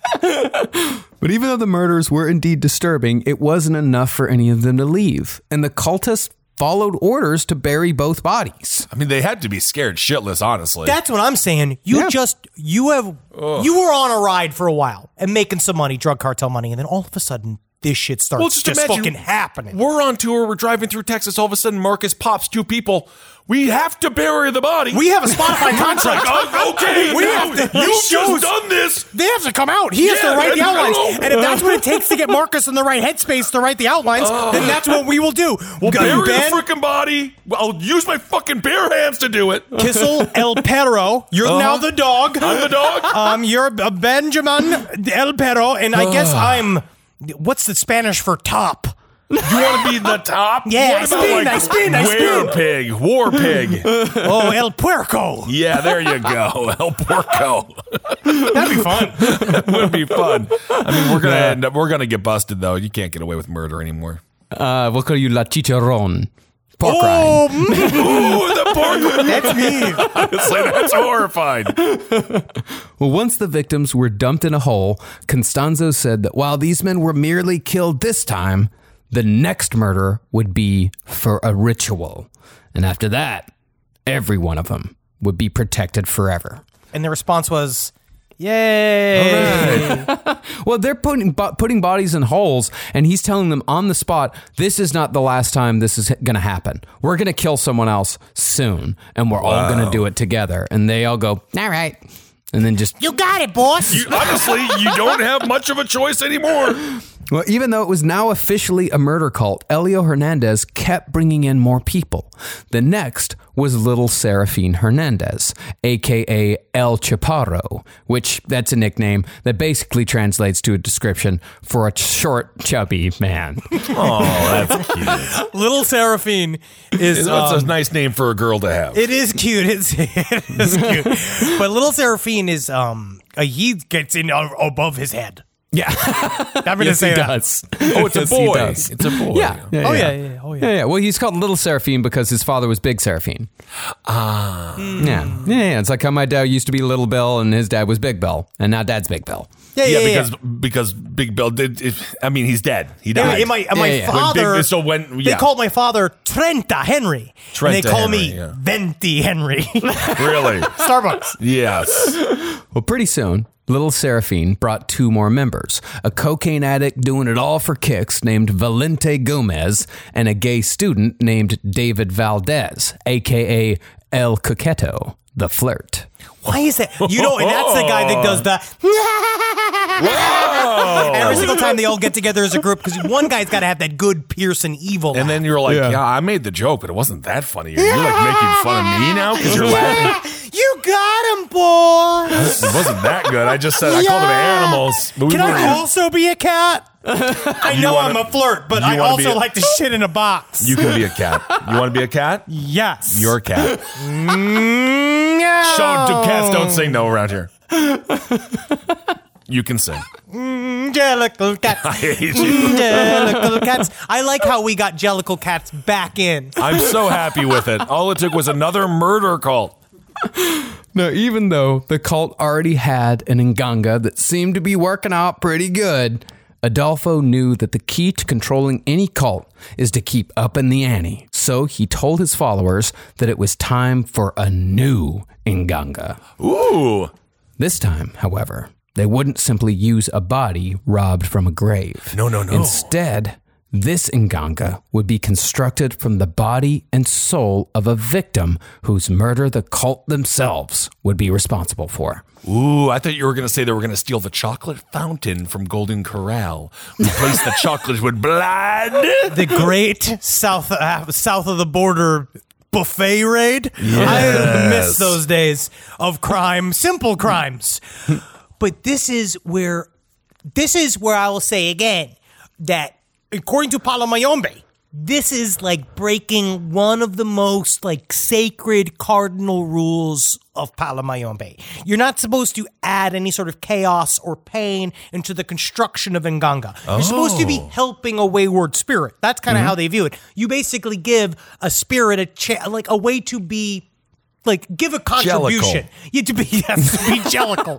Speaker 6: But even though the murders were indeed disturbing, it wasn't enough for any of them to leave. And the cultists followed orders to bury both bodies.
Speaker 5: I mean, they had to be scared shitless, honestly.
Speaker 4: That's what I'm saying. You
Speaker 6: Yeah.
Speaker 4: just, you have, you were on a ride for a while and making some money, drug cartel money, and then all of a sudden, this shit starts
Speaker 5: Well,
Speaker 4: just,
Speaker 5: just imagine,
Speaker 4: fucking happening.
Speaker 5: We're on tour. We're driving through Texas. All of a sudden, Marcus pops two people. We have to bury the body.
Speaker 4: We have a Spotify contract.
Speaker 5: Oh, okay,
Speaker 4: We
Speaker 5: now,
Speaker 4: have to-
Speaker 5: you've
Speaker 4: these shows-
Speaker 5: just done this.
Speaker 4: They have to come out. He has
Speaker 5: Yeah,
Speaker 4: to write the
Speaker 5: that's
Speaker 4: outlines.
Speaker 5: true.
Speaker 4: And if that's what it takes to get Marcus in the right headspace to write the outlines, then that's what we will do.
Speaker 5: We'll
Speaker 4: Go-
Speaker 5: bury
Speaker 4: Ben,
Speaker 5: the freaking body. I'll use my fucking bare hands to do it.
Speaker 4: Kissel El Perro. You're now the dog.
Speaker 5: I'm the dog.
Speaker 4: Um, you're uh, Benjamin El Perro, and I guess I'm. What's the Spanish for top?
Speaker 5: You want to be the top?
Speaker 4: Yeah,
Speaker 5: What
Speaker 4: I
Speaker 5: about,
Speaker 4: spin, I spin, I spin.
Speaker 5: War pig. War pig.
Speaker 4: Oh, El Puerco.
Speaker 5: Yeah, there you go. El Porco.
Speaker 4: That'd be fun.
Speaker 5: Would be fun. I mean, we're gonna end up, we're gonna get busted though. You can't get away with murder anymore.
Speaker 6: Uh, we'll call you La Chicharron. Pork
Speaker 4: Oh,
Speaker 6: rind.
Speaker 4: mm,
Speaker 5: Ooh, the pork.
Speaker 4: that's me.
Speaker 5: It's like, that's horrifying.
Speaker 6: Well, once the victims were dumped in a hole, Constanzo said that while these men were merely killed this time, the next murder would be for a ritual. And after that, every one of them would be protected forever.
Speaker 4: And the response was, yay.
Speaker 6: Well, they're putting bo- putting bodies in holes, and he's telling them on the spot, this is not the last time this is going to happen. We're going to kill someone else soon, and we're all going to do it together. And they all go, all right. And then just...
Speaker 4: You got it, boss.
Speaker 5: You, honestly, you don't have much of a choice anymore.
Speaker 6: Well, even though it was now officially a murder cult, Elio Hernandez kept bringing in more people. The next was Little Serafin Hernandez, a k a. El Chaparro, which that's a nickname that basically translates to a description for a short, chubby man.
Speaker 5: Oh, that's cute.
Speaker 4: Little Serafin is...
Speaker 5: That's
Speaker 4: um,
Speaker 5: a nice name for a girl to have.
Speaker 4: It is cute. It's, it is cute. But Little Serafin is... um uh, he gets in uh, above his head.
Speaker 6: Yeah.
Speaker 4: I'm going to
Speaker 6: Yes,
Speaker 4: say
Speaker 6: he
Speaker 4: that.
Speaker 6: does.
Speaker 5: Oh, it's a
Speaker 6: Yes, he
Speaker 5: boy.
Speaker 6: does.
Speaker 5: It's a boy.
Speaker 6: Yeah. yeah,
Speaker 4: Oh,
Speaker 6: yeah.
Speaker 4: yeah, yeah, oh, yeah.
Speaker 6: Yeah, yeah. Well, he's called Little Seraphine because his father was Big Seraphine.
Speaker 5: Ah.
Speaker 6: Yeah. yeah, yeah. It's like how my dad used to be Little Bill and his dad was Big Bill, and now Dad's Big Bill.
Speaker 4: Yeah, yeah,
Speaker 5: Yeah,
Speaker 4: yeah.
Speaker 5: because because Big Bill did. If, I mean, he's dead. He
Speaker 4: Yeah,
Speaker 5: died.
Speaker 4: and my, and my
Speaker 6: Yeah, yeah.
Speaker 5: When
Speaker 4: father...
Speaker 5: Big- so when
Speaker 4: They
Speaker 5: yeah,
Speaker 4: called my father Trenta Henry. and they
Speaker 5: Trenta
Speaker 4: call
Speaker 5: Henry,
Speaker 4: me
Speaker 5: yeah.
Speaker 4: Venti Henry.
Speaker 5: really,
Speaker 4: Starbucks.
Speaker 5: yes.
Speaker 6: Well, pretty soon, Little Seraphine brought two more members, a cocaine addict doing it all for kicks named Valente Gomez and a gay student named David Valdez, a k a. El Coqueto, the flirt.
Speaker 4: Why is that? You know, and that's the guy that does the... Every single time they all get together as a group, because one guy's got to have that good Pearson evil
Speaker 5: And
Speaker 4: laugh.
Speaker 5: then you're like, yeah. I made the joke, but it wasn't that funny. You're like making fun of me now because you're laughing.
Speaker 4: You got him, boy.
Speaker 5: It wasn't that good. I just said I called them
Speaker 4: Yeah.
Speaker 5: animals. But we
Speaker 4: Can I
Speaker 5: weren't-
Speaker 4: also be a cat? I know
Speaker 5: wanna-
Speaker 4: I'm a flirt, but
Speaker 5: you
Speaker 4: I
Speaker 5: wanna be
Speaker 4: also
Speaker 5: a-
Speaker 4: like to shit in a box.
Speaker 5: You can be a cat. You want to be a cat?
Speaker 4: Yes.
Speaker 5: You're a cat.
Speaker 4: Mm, no.
Speaker 5: So do cats don't say no around here. You can sing.
Speaker 4: Jellicle cats.
Speaker 5: I hate you.
Speaker 4: Jellicle cats. I like how we got Jellicle cats back in.
Speaker 5: I'm so happy with it. All it took was another murder cult.
Speaker 6: Now, even though the cult already had an Nganga that seemed to be working out pretty good, Adolfo knew that the key to controlling any cult is to keep up in the ante. So he told his followers that it was time for a new Nganga.
Speaker 5: Ooh.
Speaker 6: This time, however, they wouldn't simply use a body robbed from a grave.
Speaker 5: No, no, no.
Speaker 6: Instead, this Nganga would be constructed from the body and soul of a victim whose murder the cult themselves would be responsible for.
Speaker 5: Ooh, I thought you were going to say they were going to steal the chocolate fountain from Golden Corral. Replace the chocolate with blood.
Speaker 4: The great south uh, south of the border buffet raid. I miss those days of crime, simple crimes. But this is where this is where I will say again that according to Palo Mayombe, this is like breaking one of the most like sacred cardinal rules of Palo Mayombe. You're not supposed to add any sort of chaos or pain into the construction of Nganga. You're supposed to be helping a wayward spirit. That's kind of how they view it. You basically give a spirit a cha- like a way to be like give a contribution. You to be yes, to be jellicle.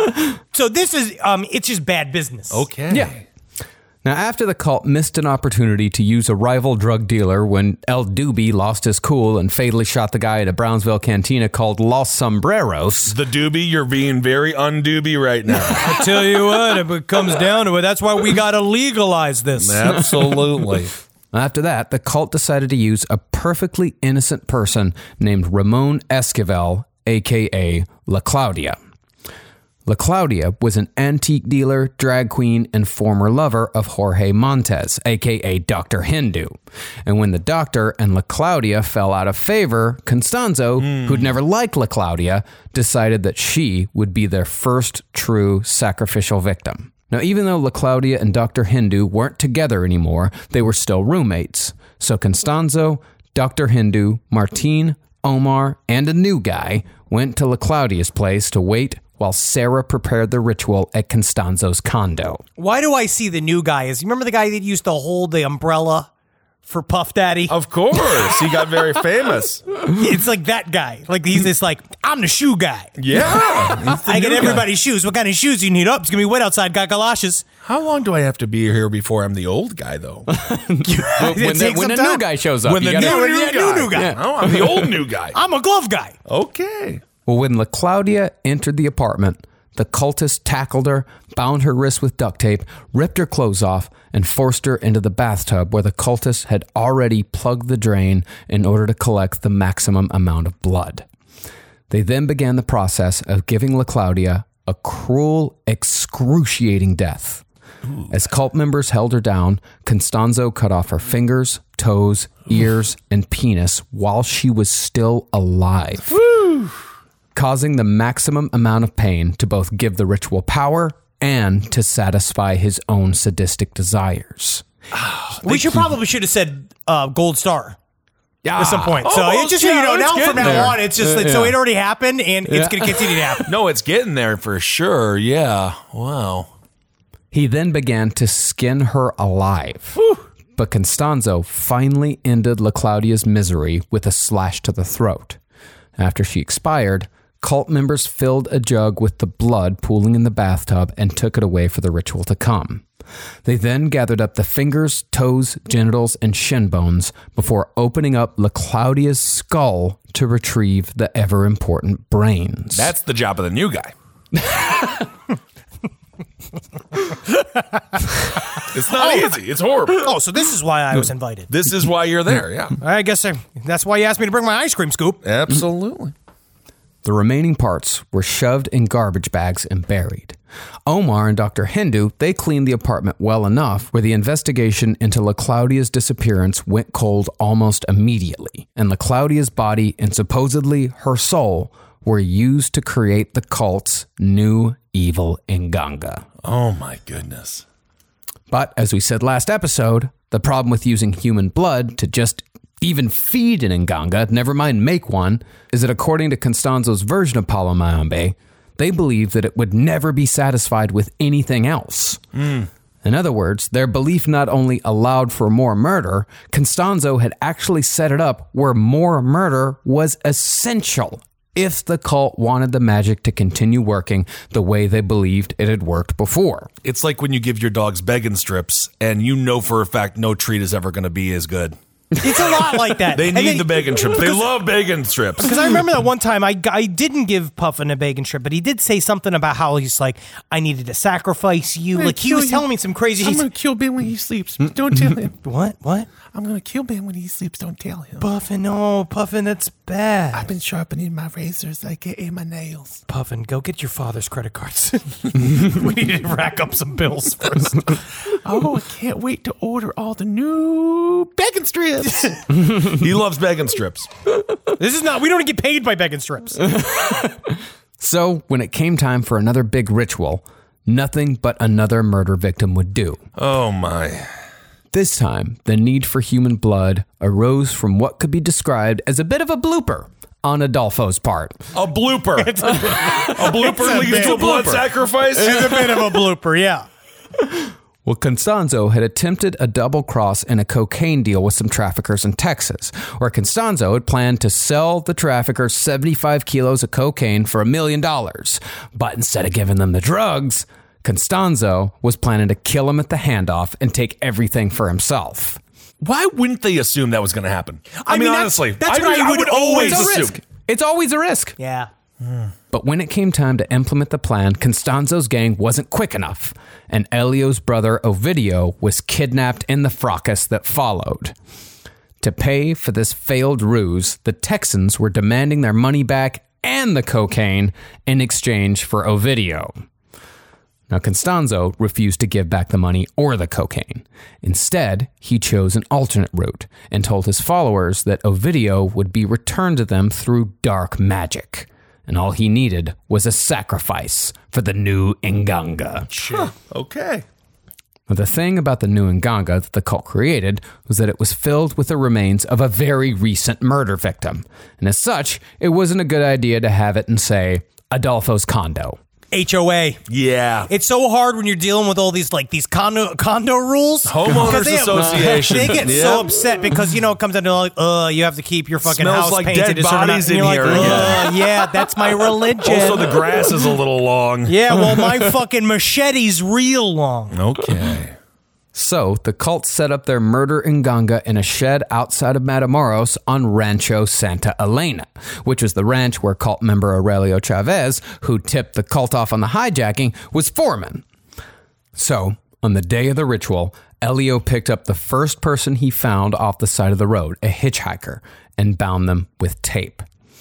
Speaker 4: So this is um it's just bad business.
Speaker 5: Okay.
Speaker 6: Yeah. Now, after the cult missed an opportunity to use a rival drug dealer when El Doobie lost his cool and fatally shot the guy at a Brownsville cantina called Los Sombreros.
Speaker 5: The doobie, you're being very undoobie right now.
Speaker 4: I tell you what, if it comes down to it, that's why we got to legalize this.
Speaker 5: Absolutely.
Speaker 6: After that, the cult decided to use a perfectly innocent person named Ramon Esquivel, a k a. La Claudia. La Claudia was an antique dealer, drag queen, and former lover of Jorge Montes, a k a. Doctor Hindu. And when the doctor and La Claudia fell out of favor, Constanzo, mm. who'd never liked La Claudia, decided that she would be their first true sacrificial victim. Now, even though La Claudia and Doctor Hindu weren't together anymore, they were still roommates. So Constanzo, Doctor Hindu, Martin, Omar, and a new guy went to La Claudia's place to wait while Sarah prepared the ritual at Constanzo's condo.
Speaker 4: Why do I see the new guy? Is you remember the guy that used to hold the umbrella for Puff Daddy?
Speaker 5: Of course. He got very famous.
Speaker 4: It's like that guy. Like he's this like, I'm the shoe guy.
Speaker 5: Yeah.
Speaker 4: I get everybody's shoes. What kind of shoes do you need? Up? It's going to be wet outside. Got galoshes.
Speaker 5: How long do I have to be here before I'm the old guy, though?
Speaker 6: when the, when a new guy shows up,
Speaker 5: When
Speaker 6: you
Speaker 5: the
Speaker 6: gotta-
Speaker 5: new, new,
Speaker 4: yeah,
Speaker 5: guy.
Speaker 4: new, new guy.
Speaker 6: Yeah.
Speaker 5: Oh, I'm the old new guy.
Speaker 4: I'm a glove guy.
Speaker 5: Okay.
Speaker 6: Well, when La Claudia entered the apartment, the cultist tackled her, bound her wrists with duct tape, ripped her clothes off, and forced her into the bathtub where the cultist had already plugged the drain in order to collect the maximum amount of blood. They then began the process of giving La Claudia a cruel, excruciating death. Ooh. As cult members held her down, Constanzo cut off her fingers, toes, ears, and penis while she was still alive, Woo. causing the maximum amount of pain to both give the ritual power and to satisfy his own sadistic desires.
Speaker 4: Oh, we should you. probably should have said uh, gold star. Yeah. At some point.
Speaker 5: Oh,
Speaker 4: so it's just so
Speaker 5: yeah,
Speaker 4: you know, now from now
Speaker 5: there.
Speaker 4: on, it's just
Speaker 5: uh,
Speaker 4: like,
Speaker 5: yeah.
Speaker 4: so it already happened and yeah. it's going to continue to happen.
Speaker 5: No, it's getting there for sure. Yeah. Wow.
Speaker 6: He then began to skin her alive.
Speaker 5: Whew.
Speaker 6: But Constanzo finally ended La Claudia's misery with a slash to the throat. After she expired, cult members filled a jug with the blood pooling in the bathtub and took it away for the ritual to come. They then gathered up the fingers, toes, genitals, and shin bones before opening up La Claudia's skull to retrieve the ever-important brains.
Speaker 5: That's the job of the new guy. It's not
Speaker 4: oh.
Speaker 5: easy. It's horrible.
Speaker 4: Oh, so this is why I was invited.
Speaker 5: This is why you're there, yeah.
Speaker 4: I guess I, that's why you asked me to bring my ice cream scoop.
Speaker 5: Absolutely.
Speaker 6: The remaining parts were shoved in garbage bags and buried. Omar and Doctor Hindu, they cleaned the apartment well enough where the investigation into La Claudia's disappearance went cold almost immediately, and La Claudia's body and supposedly her soul were used to create the cult's new evil Nganga.
Speaker 5: Oh my goodness.
Speaker 6: But as we said last episode, the problem with using human blood to just even feed an Nganga, never mind make one, is that according to Constanzo's version of Palo Mayombe, they believe that it would never be satisfied with anything else.
Speaker 5: Mm.
Speaker 6: In other words, their belief not only allowed for more murder, Constanzo had actually set it up where more murder was essential if the cult wanted the magic to continue working the way they believed it had worked before.
Speaker 5: It's like when you give your dogs bacon strips and you know for a fact no treat is ever going to be as good.
Speaker 4: It's a lot like that.
Speaker 5: They need
Speaker 4: then,
Speaker 5: the bacon strips. They love bacon strips.
Speaker 4: Because I remember that one time I, I didn't give Puffin a bacon strip, but he did say something about how he's like, I needed to sacrifice you. Like he was you. telling me some crazy.
Speaker 7: I'm going to kill Ben when he sleeps. Don't tell him.
Speaker 4: What? What?
Speaker 7: I'm going to kill Ben when he sleeps. Don't tell him.
Speaker 4: Puffin, no, Puffin, that's bad.
Speaker 7: I've been sharpening my razors. I get in my nails.
Speaker 4: Puffin, go get your father's credit cards. We need to rack up some bills first.
Speaker 7: Oh, I can't wait to order all the new bacon strips.
Speaker 5: He loves bacon strips.
Speaker 4: This is not, we don't get paid by bacon strips.
Speaker 6: So when it came time for another big ritual, nothing but another murder victim would do.
Speaker 5: Oh my.
Speaker 6: This time, the need for human blood arose from what could be described as a bit of a blooper on Adolfo's part.
Speaker 5: A blooper.
Speaker 4: It's a,
Speaker 5: a blooper
Speaker 4: a
Speaker 5: leads to a blood
Speaker 4: blooper.
Speaker 5: sacrifice?
Speaker 4: It's a bit of a blooper, yeah.
Speaker 6: Well, Constanzo had attempted a double cross in a cocaine deal with some traffickers in Texas, where Constanzo had planned to sell the traffickers seventy-five kilos of cocaine for a million dollars. But instead of giving them the drugs, Constanzo was planning to kill him at the handoff and take everything for himself.
Speaker 5: Why wouldn't they assume that was going to happen? I,
Speaker 4: I
Speaker 5: mean,
Speaker 4: mean, that's,
Speaker 5: honestly,
Speaker 4: that's
Speaker 5: I,
Speaker 4: what
Speaker 5: mean,
Speaker 4: I
Speaker 5: I
Speaker 4: would
Speaker 5: would always
Speaker 6: It's a
Speaker 5: assume.
Speaker 6: risk. It's always a risk.
Speaker 4: Yeah.
Speaker 6: But when it came time to implement the plan, Constanzo's gang wasn't quick enough, and Elio's brother Ovidio was kidnapped in the fracas that followed. To pay for this failed ruse, the Texans were demanding their money back and the cocaine in exchange for Ovidio. Now, Constanzo refused to give back the money or the cocaine. Instead, he chose an alternate route and told his followers that Ovidio would be returned to them through dark magic. And all he needed was a sacrifice for the new Nganga.
Speaker 5: Huh, okay.
Speaker 6: Now, the thing about the new Nganga that the cult created was that it was filled with the remains of a very recent murder victim. And as such, it wasn't a good idea to have it in, say, Adolfo's condo.
Speaker 4: H O A.
Speaker 5: Yeah.
Speaker 4: It's so hard when you're dealing with all these like these condo condo rules.
Speaker 5: Homeowners
Speaker 4: They-
Speaker 5: Association.
Speaker 4: They get
Speaker 5: Yep.
Speaker 4: so upset because you know it comes down to like, uh, you have to keep your fucking
Speaker 5: Smells
Speaker 4: house
Speaker 5: like
Speaker 4: painted
Speaker 5: dead
Speaker 4: a certain amount.
Speaker 5: bodies
Speaker 4: And
Speaker 5: in
Speaker 4: you're
Speaker 5: here
Speaker 4: like,
Speaker 5: again.
Speaker 4: uh, yeah, that's my religion.
Speaker 5: Also, the grass is a little long.
Speaker 4: yeah, well, my fucking machete's real long.
Speaker 5: Okay.
Speaker 6: So, the cult set up their murder Nganga in a shed outside of Matamoros on Rancho Santa Elena, which was the ranch where cult member Aurelio Chavez, who tipped the cult off on the hijacking, was foreman. So, on the day of the ritual, Elio picked up the first person he found off the side of the road, a hitchhiker, and bound them with tape.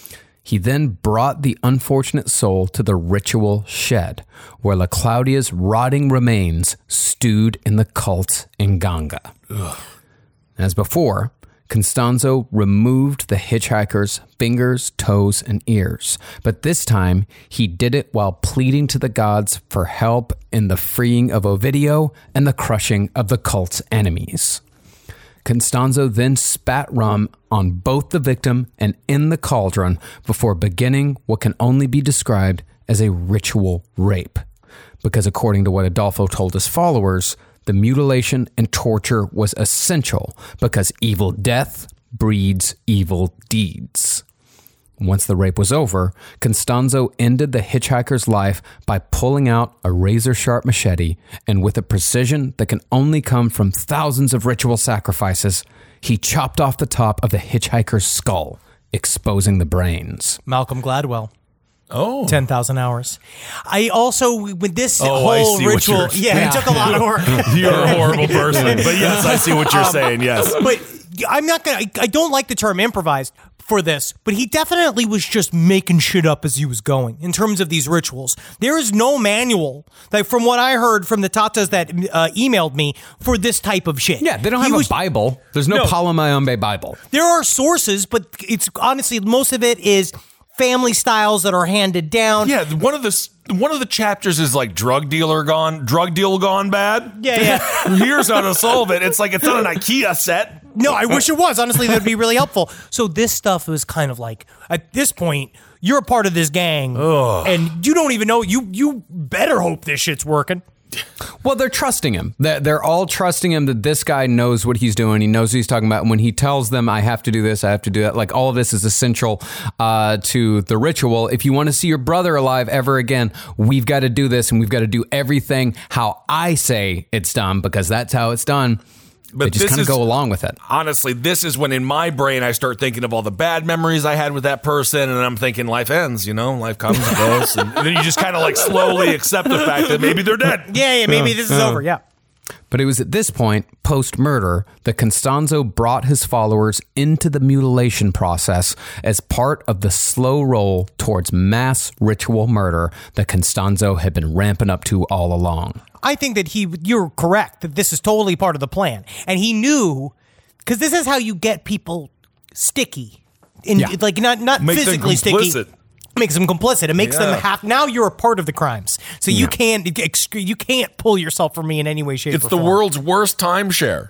Speaker 6: He then brought the unfortunate soul to the ritual shed, where La Claudia's rotting remains stewed in the cult's Inganga. Ugh. As before, Constanzo removed the hitchhiker's fingers, toes, and ears, but this time he did it while pleading to the gods for help in the freeing of Ovidio and the crushing of the cult's enemies. Constanzo then spat rum on both the victim and in the cauldron before beginning what can only be described as a ritual rape. Because according to what Adolfo told his followers, the mutilation and torture was essential because evil death breeds evil deeds. Once the rape was over, Constanzo ended the hitchhiker's life by pulling out a razor-sharp machete, and with a precision that can only come from thousands of ritual sacrifices, he chopped off the top of the hitchhiker's skull, exposing the brains.
Speaker 4: Malcolm Gladwell.
Speaker 5: Oh.
Speaker 4: ten thousand hours. I also, with this
Speaker 5: oh,
Speaker 4: whole
Speaker 5: I see
Speaker 4: ritual,
Speaker 5: what
Speaker 4: yeah,
Speaker 5: yeah,
Speaker 4: it took a lot of work.
Speaker 5: You're a horrible person. But yes, I see what you're um, saying, yes.
Speaker 4: But I'm not going to, I don't like the term improvised for this, but he definitely was just making shit up as he was going in terms of these rituals. There is no manual, like from what I heard from the Tatas that uh, emailed me, for this type of shit.
Speaker 6: Yeah, they don't have
Speaker 4: he
Speaker 6: a
Speaker 4: was,
Speaker 6: Bible. There's no, no Palo Mayombe Bible.
Speaker 4: There are sources, but it's honestly, most of it is family styles that are handed down.
Speaker 5: Yeah, one of the one of the chapters is like drug dealer gone, drug deal gone bad.
Speaker 4: Yeah, yeah.
Speaker 5: Here's how to solve it. It's like it's not an IKEA set.
Speaker 4: No, I wish it was. Honestly, that'd be really helpful. So this stuff was kind of like, at this point, you're a part of this gang, Ugh. and you don't even know. You you better hope this shit's working.
Speaker 6: Well, they're trusting him. They're, they're all trusting him that this guy knows what he's doing. He knows what he's talking about. And when he tells them, I have to do this, I have to do that, like all of this is essential uh, to the ritual. If you want to see your brother alive ever again, we've got to do this, and we've got to do everything how I say it's done, because that's how it's done. But they just kind of go along with it.
Speaker 5: Honestly, this is when in my brain I start thinking of all the bad memories I had with that person, and I'm thinking life ends, you know, life comes and goes, and, and then you just kind of like slowly accept the fact that maybe they're dead.
Speaker 4: Yeah, yeah, maybe uh, this is uh. over, yeah.
Speaker 6: But it was at this point, post-murder, that Constanzo brought his followers into the mutilation process as part of the slow roll towards mass ritual murder that Constanzo had been ramping up to all along.
Speaker 4: I think that he, you're correct, that this is totally part of the plan. And he knew, because this is how you get people sticky. In, yeah. Like, not, not physically sticky. Makes them complicit. It makes yeah. them have. Now you're a part of the crimes, so you yeah. can't you can't pull yourself from me in any way, shape,
Speaker 5: it's
Speaker 4: or form.
Speaker 5: It's the world's worst timeshare.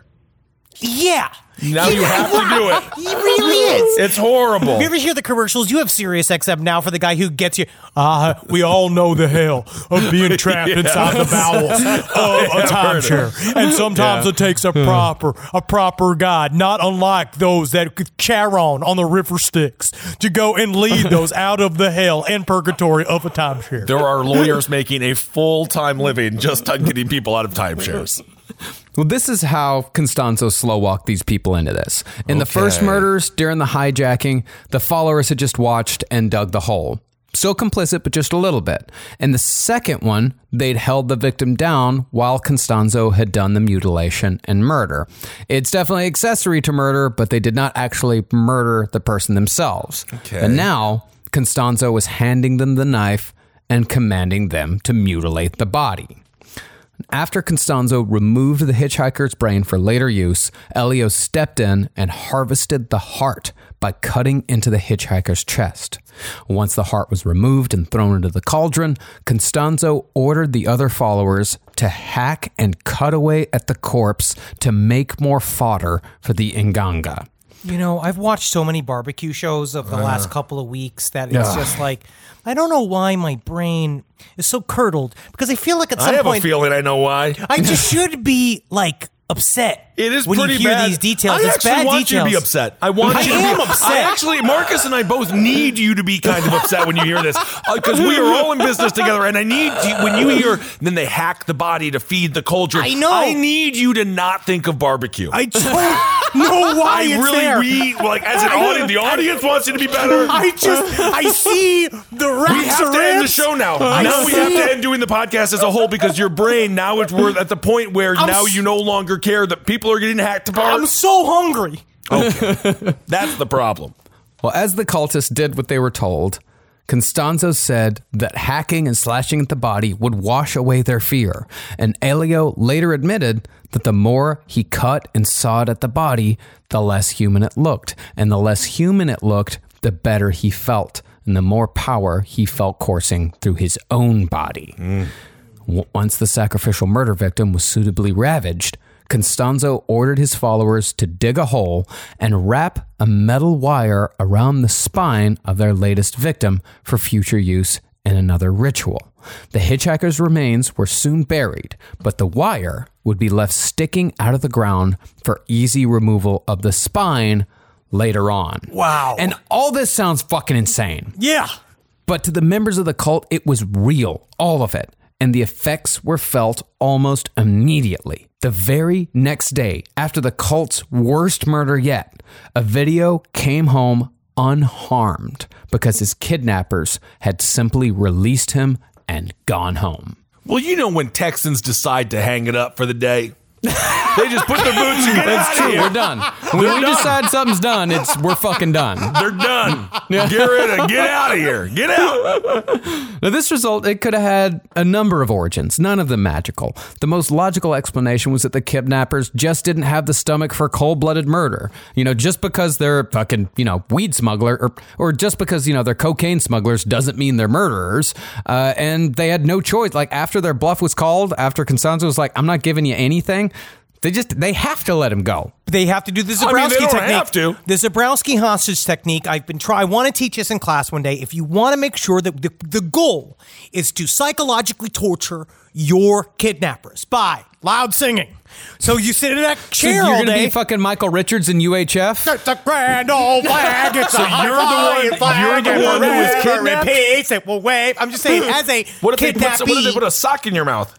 Speaker 4: Yeah.
Speaker 5: Now you have to do it.
Speaker 4: It really is.
Speaker 5: It's horrible.
Speaker 4: You ever hear the commercials? You have Sirius X M now for the guy who gets you. Uh, we all know the hell of being trapped yes. inside the bowels of a timeshare. And sometimes yeah. it takes a proper a proper guide, not unlike those that Charon on the river Styx, to go and lead those out of the hell and purgatory of a timeshare.
Speaker 5: There are lawyers making a full-time living just on getting people out of timeshares.
Speaker 6: Well, this is how Constanzo slow walked these people into this. In okay. the first murders, during the hijacking, the followers had just watched and dug the hole. Still complicit, but just a little bit. In the second one, they'd held the victim down while Constanzo had done the mutilation and murder. It's definitely accessory to murder, but they did not actually murder the person themselves.
Speaker 5: Okay.
Speaker 6: And now, Constanzo was handing them the knife and commanding them to mutilate the body. After Constanzo removed the hitchhiker's brain for later use, Elio stepped in and harvested the heart by cutting into the hitchhiker's chest. Once the heart was removed and thrown into the cauldron, Constanzo ordered the other followers to hack and cut away at the corpse to make more fodder for the Inganga.
Speaker 4: You know, I've watched so many barbecue shows of the uh, last couple of weeks that it's uh, just like, I don't know why my brain is so curdled, because I feel like at some
Speaker 5: I have
Speaker 4: point,
Speaker 5: a feeling I know why.
Speaker 4: I just should be like upset.
Speaker 5: It is
Speaker 4: when
Speaker 5: pretty
Speaker 4: you hear
Speaker 5: bad.
Speaker 4: these details.
Speaker 5: I
Speaker 4: it's
Speaker 5: actually
Speaker 4: bad
Speaker 5: want
Speaker 4: details.
Speaker 5: you to be upset. I want
Speaker 4: I
Speaker 5: you to
Speaker 4: am
Speaker 5: be
Speaker 4: upset.
Speaker 5: I actually, Marcus and I both need you to be kind of upset when you hear this, because uh, we are all in business together, and I need you, when you hear, then they hack the body to feed the cauldron.
Speaker 4: I know.
Speaker 5: I need you to not think of barbecue.
Speaker 4: I don't know why
Speaker 5: I
Speaker 4: it's
Speaker 5: really
Speaker 4: there.
Speaker 5: Read, like as an audience, the audience wants you to be better.
Speaker 4: I just, I see the racks
Speaker 5: We have
Speaker 4: of
Speaker 5: to end the
Speaker 4: ribs.
Speaker 5: show now.
Speaker 4: I
Speaker 5: now we
Speaker 4: see
Speaker 5: have
Speaker 4: it.
Speaker 5: to end doing the podcast as a whole, because your brain now it's we're at the point where
Speaker 4: I'm
Speaker 5: now
Speaker 4: s-
Speaker 5: you no longer care that people are getting hacked apart.
Speaker 4: I'm so hungry.
Speaker 5: Okay, that's the problem.
Speaker 6: Well, as the cultists did what they were told, Constanzo said that hacking and slashing at the body would wash away their fear, and Elio later admitted that the more he cut and sawed at the body, the less human it looked, and the less human it looked, the better he felt, and the more power he felt coursing through his own body. Mm. W- once the sacrificial murder victim was suitably ravaged, Constanzo ordered his followers to dig a hole and wrap a metal wire around the spine of their latest victim for future use in another ritual. The hitchhiker's remains were soon buried, but the wire would be left sticking out of the ground for easy removal of the spine later on.
Speaker 4: Wow.
Speaker 6: And all this sounds fucking insane.
Speaker 4: Yeah.
Speaker 6: But to the members of the cult, it was real, all of it. And the effects were felt almost immediately. The very next day, after the cult's worst murder yet, a video came home unharmed because his kidnappers had simply released him and gone home.
Speaker 5: Well, you know when Texans decide to hang it up for the day. They just put their boots and get
Speaker 6: That's
Speaker 5: out
Speaker 6: true.
Speaker 5: of here.
Speaker 6: We're done. When
Speaker 5: They're
Speaker 6: we
Speaker 5: done.
Speaker 6: decide something's done, it's we're fucking done.
Speaker 5: They're done. Get rid of, get out of here. Get out.
Speaker 6: Now, this result, it could have had a number of origins, none of them magical. The most logical explanation was that the kidnappers just didn't have the stomach for cold-blooded murder. You know, just because they're fucking, you know, weed smuggler, or or just because, you know, they're cocaine smugglers doesn't mean they're murderers. Uh, and they had no choice. Like, after their bluff was called, after Constanzo was like, I'm not giving you anything, They just, they have to let him go.
Speaker 4: They have to do the Zabrowski
Speaker 5: I mean, they don't
Speaker 4: technique.
Speaker 5: have to.
Speaker 4: The Zabrowski hostage technique, I've been trying, I want to teach this in class one day. If you want to make sure that the, the goal is to psychologically torture your kidnappers by loud singing. So you sit in that chair
Speaker 6: so you're
Speaker 4: all
Speaker 6: gonna
Speaker 4: day.
Speaker 6: be fucking Michael Richards in U H F?
Speaker 4: It's a grand old flag. It's
Speaker 5: So
Speaker 4: a high
Speaker 5: you're the one-
Speaker 4: flying
Speaker 5: you're the
Speaker 4: flag
Speaker 5: one who was
Speaker 4: forever
Speaker 5: kidnapped?
Speaker 4: in peace. It will wave. I'm just saying, as a
Speaker 5: What if, they put,
Speaker 4: kidnappee.
Speaker 5: what if they put a sock in your mouth?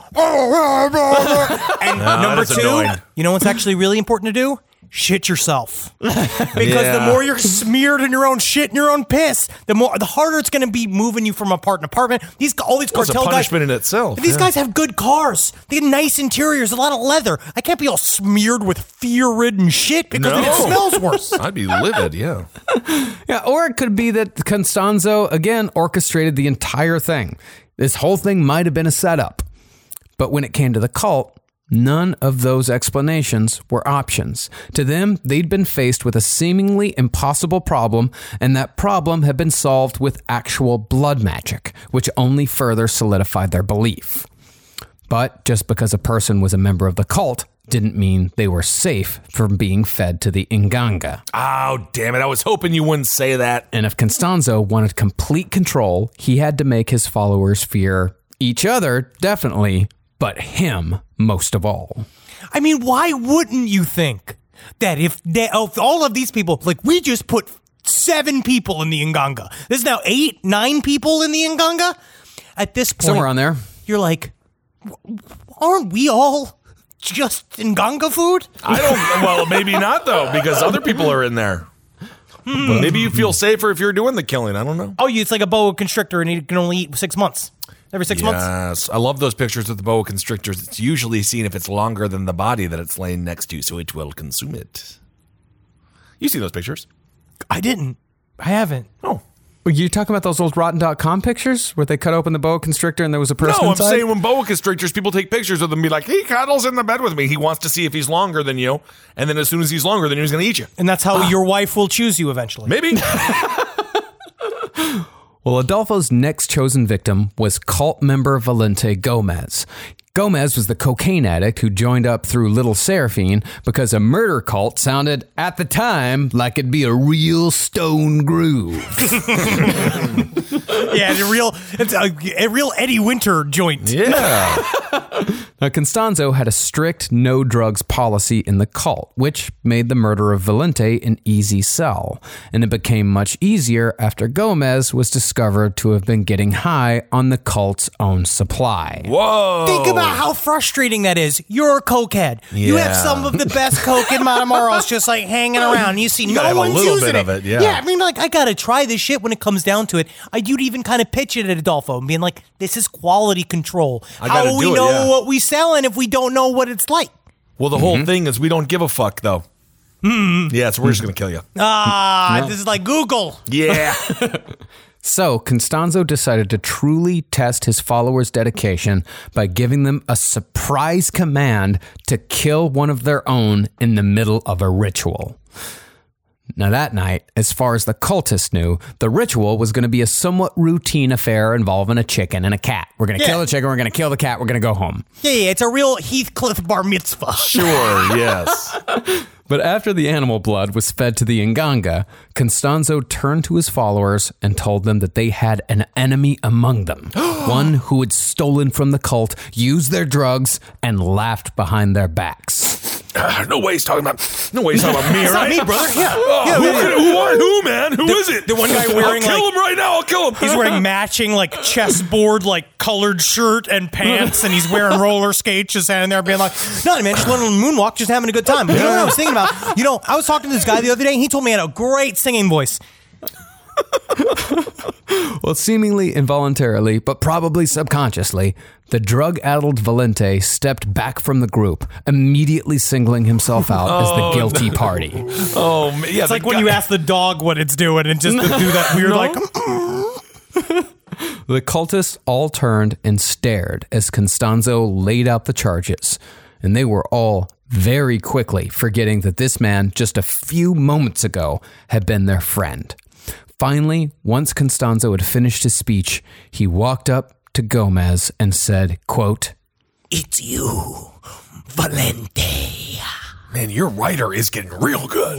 Speaker 4: And number
Speaker 5: that's
Speaker 4: two,
Speaker 5: annoying.
Speaker 4: you know what's actually really important to do? Shit yourself. Because
Speaker 5: Yeah.
Speaker 4: the more you're smeared in your own shit and your own piss, the more the harder it's going to be moving you from apartment to apartment. These all these
Speaker 5: Well, it's a
Speaker 4: cartel guys.
Speaker 5: punishment in itself.
Speaker 4: These
Speaker 5: yeah.
Speaker 4: guys have good cars. They have nice interiors, a lot of leather. I can't be all smeared with fear-ridden shit because
Speaker 5: No.
Speaker 4: it smells worse.
Speaker 5: I'd be livid, yeah.
Speaker 6: Yeah, or it could be that Constanzo, again, orchestrated the entire thing. This whole thing might have been a setup. But when it came to the cult, none of those explanations were options. To them, they'd been faced with a seemingly impossible problem, and that problem had been solved with actual blood magic, which only further solidified their belief. But just because a person was a member of the cult didn't mean they were safe from being fed to the Inganga.
Speaker 5: Oh, damn it. I was hoping you wouldn't say that.
Speaker 6: And if Constanzo wanted complete control, he had to make his followers fear each other, definitely, but him most of all.
Speaker 4: I mean, why wouldn't you think that if, they, if all of these people, like we just put seven people in the Inganga. There's now eight, nine people in the Inganga. At this point,
Speaker 6: Somewhere on there.
Speaker 4: you're like, aren't we all just Inganga food?
Speaker 5: I don't, well, maybe not, though, because other people are in there. Hmm. Maybe you feel safer if you're doing the killing. I don't know.
Speaker 4: Oh, it's like a boa constrictor and you can only eat six months. Every six months?
Speaker 5: Yes. I love those pictures of the boa constrictors. It's usually seen if it's longer than the body that it's laying next to, so it will consume it. You see those pictures?
Speaker 4: I didn't. I haven't.
Speaker 5: Oh.
Speaker 6: Were you talking about those old rotten dot com pictures where they cut open the boa constrictor and there was a person
Speaker 5: No, I'm
Speaker 6: inside?
Speaker 5: saying when boa constrictors, people take pictures of them and be like, he cuddles in the bed with me. He wants to see if he's longer than you. And then as soon as he's longer than you, he's going to eat you.
Speaker 4: And that's how your wife will choose you eventually.
Speaker 5: Maybe.
Speaker 6: Well, Adolfo's next chosen victim was cult member Valente Gomez. Gomez was the cocaine addict who joined up through Little Seraphine because a murder cult sounded, at the time, like it'd be a real stone groove.
Speaker 4: Yeah, it's a real, it's a, a real Eddie Winter joint.
Speaker 5: Yeah.
Speaker 6: Now, Constanzo had a strict no-drugs policy in the cult, which made the murder of Valente an easy sell. And it became much easier after Gomez was discovered to have been getting high on the cult's own supply.
Speaker 5: Whoa.
Speaker 4: Think about how frustrating that is. You're a cokehead. You have
Speaker 5: Yeah.
Speaker 4: some of the best coke in Matamoros just like hanging around. You see
Speaker 5: gotta
Speaker 4: no
Speaker 5: have a
Speaker 4: one's
Speaker 5: little
Speaker 4: using
Speaker 5: bit
Speaker 4: it.
Speaker 5: of it, yeah.
Speaker 4: Yeah, I mean, like, I gotta try this shit when it comes down to it. I, you'd even kind of pitch it at Adolfo and being like, this is quality control.
Speaker 5: I
Speaker 4: How
Speaker 5: gotta
Speaker 4: will we
Speaker 5: do it,
Speaker 4: know
Speaker 5: yeah.
Speaker 4: what we selling if we don't know what it's like?
Speaker 5: Well, the whole thing is we don't give a fuck, though.
Speaker 4: Hmm.
Speaker 5: Yeah, so we're just going to kill you.
Speaker 4: Ah, this is like Google.
Speaker 5: Yeah.
Speaker 6: So, Constanzo decided to truly test his followers' dedication by giving them a surprise command to kill one of their own in the middle of a ritual. Now, that night, as far as the cultists knew, the ritual was going to be a somewhat routine affair involving a chicken and a cat. We're going to
Speaker 4: Yeah.
Speaker 6: kill the chicken, we're going to kill the cat, we're going to go home.
Speaker 4: Yeah, yeah, it's a real Heathcliff bar mitzvah.
Speaker 5: Sure, yes.
Speaker 6: But after the animal blood was fed to the Nganga, Constanzo turned to his followers and told them that they had an enemy among them, one who had stolen from the cult, used their drugs, and laughed behind their backs.
Speaker 5: Uh, no way he's talking about. No way he's talking about me,
Speaker 4: It's
Speaker 5: right?
Speaker 4: not me, brother. Yeah.
Speaker 5: Oh,
Speaker 4: yeah,
Speaker 5: who,
Speaker 4: yeah,
Speaker 5: could- who, are- who, man? Who is it?
Speaker 4: the one guy wearing,
Speaker 5: I'll kill
Speaker 4: like-
Speaker 5: him right now. I'll kill him.
Speaker 4: He's wearing matching like chessboard, like colored shirt and pants, and he's wearing roller skates, just standing there being like, "No, man, just went on a moonwalk, just having a good time." But you know what I was thinking about? You know, I was talking to this guy the other day, and he told me he had a great singing voice.
Speaker 6: Well, seemingly involuntarily, but probably subconsciously, the drug-addled Valente stepped back from the group, immediately singling himself out as the guilty party.
Speaker 5: Oh, man, yeah.
Speaker 4: It's like when you ask the dog what it's doing, and just to do that weird like.
Speaker 6: The cultists all turned and stared as Constanzo laid out the charges, and they were all very quickly forgetting that this man just a few moments ago had been their friend. Finally, once Constanzo had finished his speech, he walked up to Gomez and said, quote,
Speaker 4: It's you, Valente.
Speaker 5: Man, your writer is getting real good.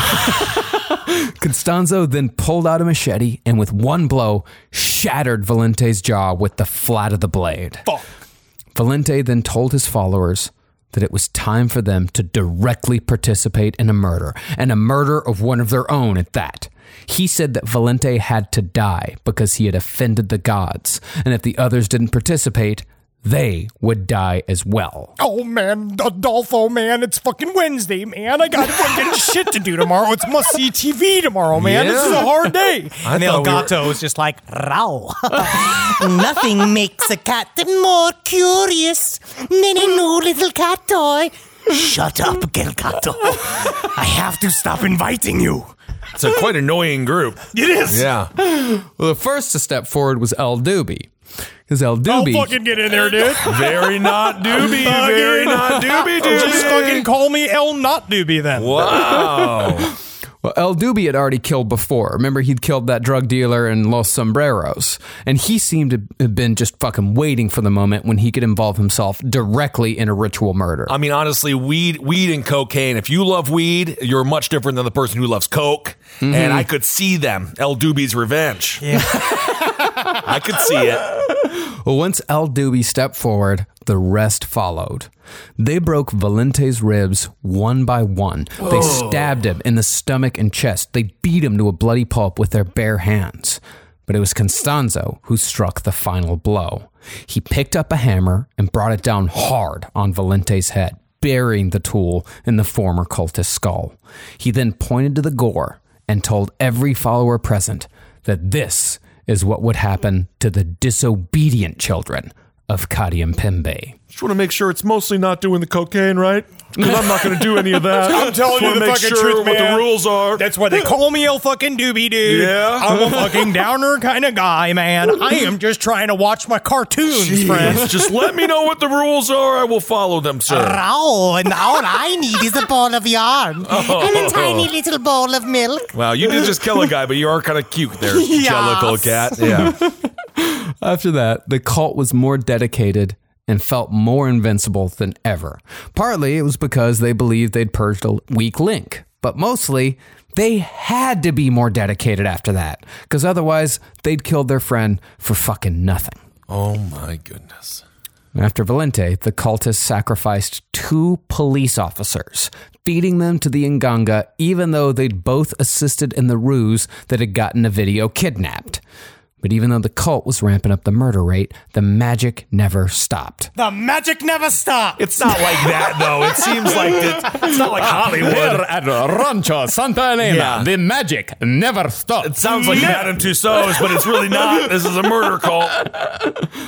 Speaker 6: Constanzo then pulled out a machete and with one blow shattered Valente's jaw with the flat of the blade.
Speaker 4: Fuck.
Speaker 6: Valente then told his followers that it was time for them to directly participate in a murder, and a murder of one of their own at that. He said that Valente had to die because he had offended the gods, and if the others didn't participate, they would die as well.
Speaker 4: Oh man, Adolfo, man, it's fucking Wednesday, man. I got fucking shit to do tomorrow. It's must see T V tomorrow, man.
Speaker 5: Yeah.
Speaker 4: This is a hard day. and the
Speaker 5: thought we
Speaker 4: Elgato is just like, Rao. Nothing makes a cat more curious than a new little cat toy. Shut up, Gelgato. I have to stop inviting you.
Speaker 5: It's a quite annoying group.
Speaker 4: It is.
Speaker 5: Yeah.
Speaker 6: Well, the first to step forward was El Doobie. Because El Doobie...
Speaker 4: I'll fucking get in there, dude.
Speaker 5: Very not doobie. Very not doobie, dude.
Speaker 4: Just fucking call me El Not Doobie then.
Speaker 5: Wow.
Speaker 6: Well, El Doobie had already killed before. Remember, he'd killed that drug dealer in Los Sombreros. And he seemed to have been just fucking waiting for the moment when he could involve himself directly in a ritual murder.
Speaker 5: I mean, honestly, weed, weed and cocaine. If you love weed, you're much different than the person who loves coke.
Speaker 6: Mm-hmm.
Speaker 5: And I could see them. El Doobie's revenge.
Speaker 4: Yeah.
Speaker 5: I could see it.
Speaker 6: Well, once El Doobie stepped forward, the rest followed. They broke Valente's ribs one by one. They stabbed him in the stomach and chest. They beat him to a bloody pulp with their bare hands. But it was Constanzo who struck the final blow. He picked up a hammer and brought it down hard on Valente's head, burying the tool in the former cultist's skull. He then pointed to the gore and told every follower present that this is what would happen to the disobedient children of Kadiampembe.
Speaker 5: Just want to make sure it's mostly not doing the cocaine, right? Because I'm not going to do any of that.
Speaker 4: I'm telling
Speaker 5: Just
Speaker 4: you
Speaker 5: wanna
Speaker 4: the
Speaker 5: make
Speaker 4: fucking
Speaker 5: sure
Speaker 4: truth,
Speaker 5: what
Speaker 4: man.
Speaker 5: the rules are.
Speaker 4: That's why they call me El fucking Doobie, dude.
Speaker 5: Yeah?
Speaker 4: I'm a fucking downer kind of guy, man. I am just trying to watch my cartoons,
Speaker 5: Jeez,
Speaker 4: friends.
Speaker 5: just let me know what the rules are. I will follow them, sir.
Speaker 8: Oh, and all I need is a ball of yarn and a tiny little bowl of milk.
Speaker 5: Wow, you did just kill a guy, but you are kind of cute there,
Speaker 8: Yes.
Speaker 5: Jellicle Cat. Yeah.
Speaker 6: After that, the cult was more dedicated and felt more invincible than ever. Partly it was because they believed they'd purged a weak link, but mostly they had to be more dedicated after that, because otherwise they'd killed their friend for fucking nothing.
Speaker 5: Oh my goodness.
Speaker 6: After Valente, the cultists sacrificed two police officers, feeding them to the Nganga, even though they'd both assisted in the ruse that had gotten the video kidnapped. But even though the cult was ramping up the murder rate, the magic never stopped.
Speaker 4: The magic never stops.
Speaker 5: It's not like that, though. It seems like it, it's not like Hollywood.
Speaker 6: at Rancho Santa Elena,
Speaker 5: Yeah.
Speaker 6: the magic never stopped.
Speaker 5: It sounds like Madame Tussauds, but it's really not. This is a murder cult.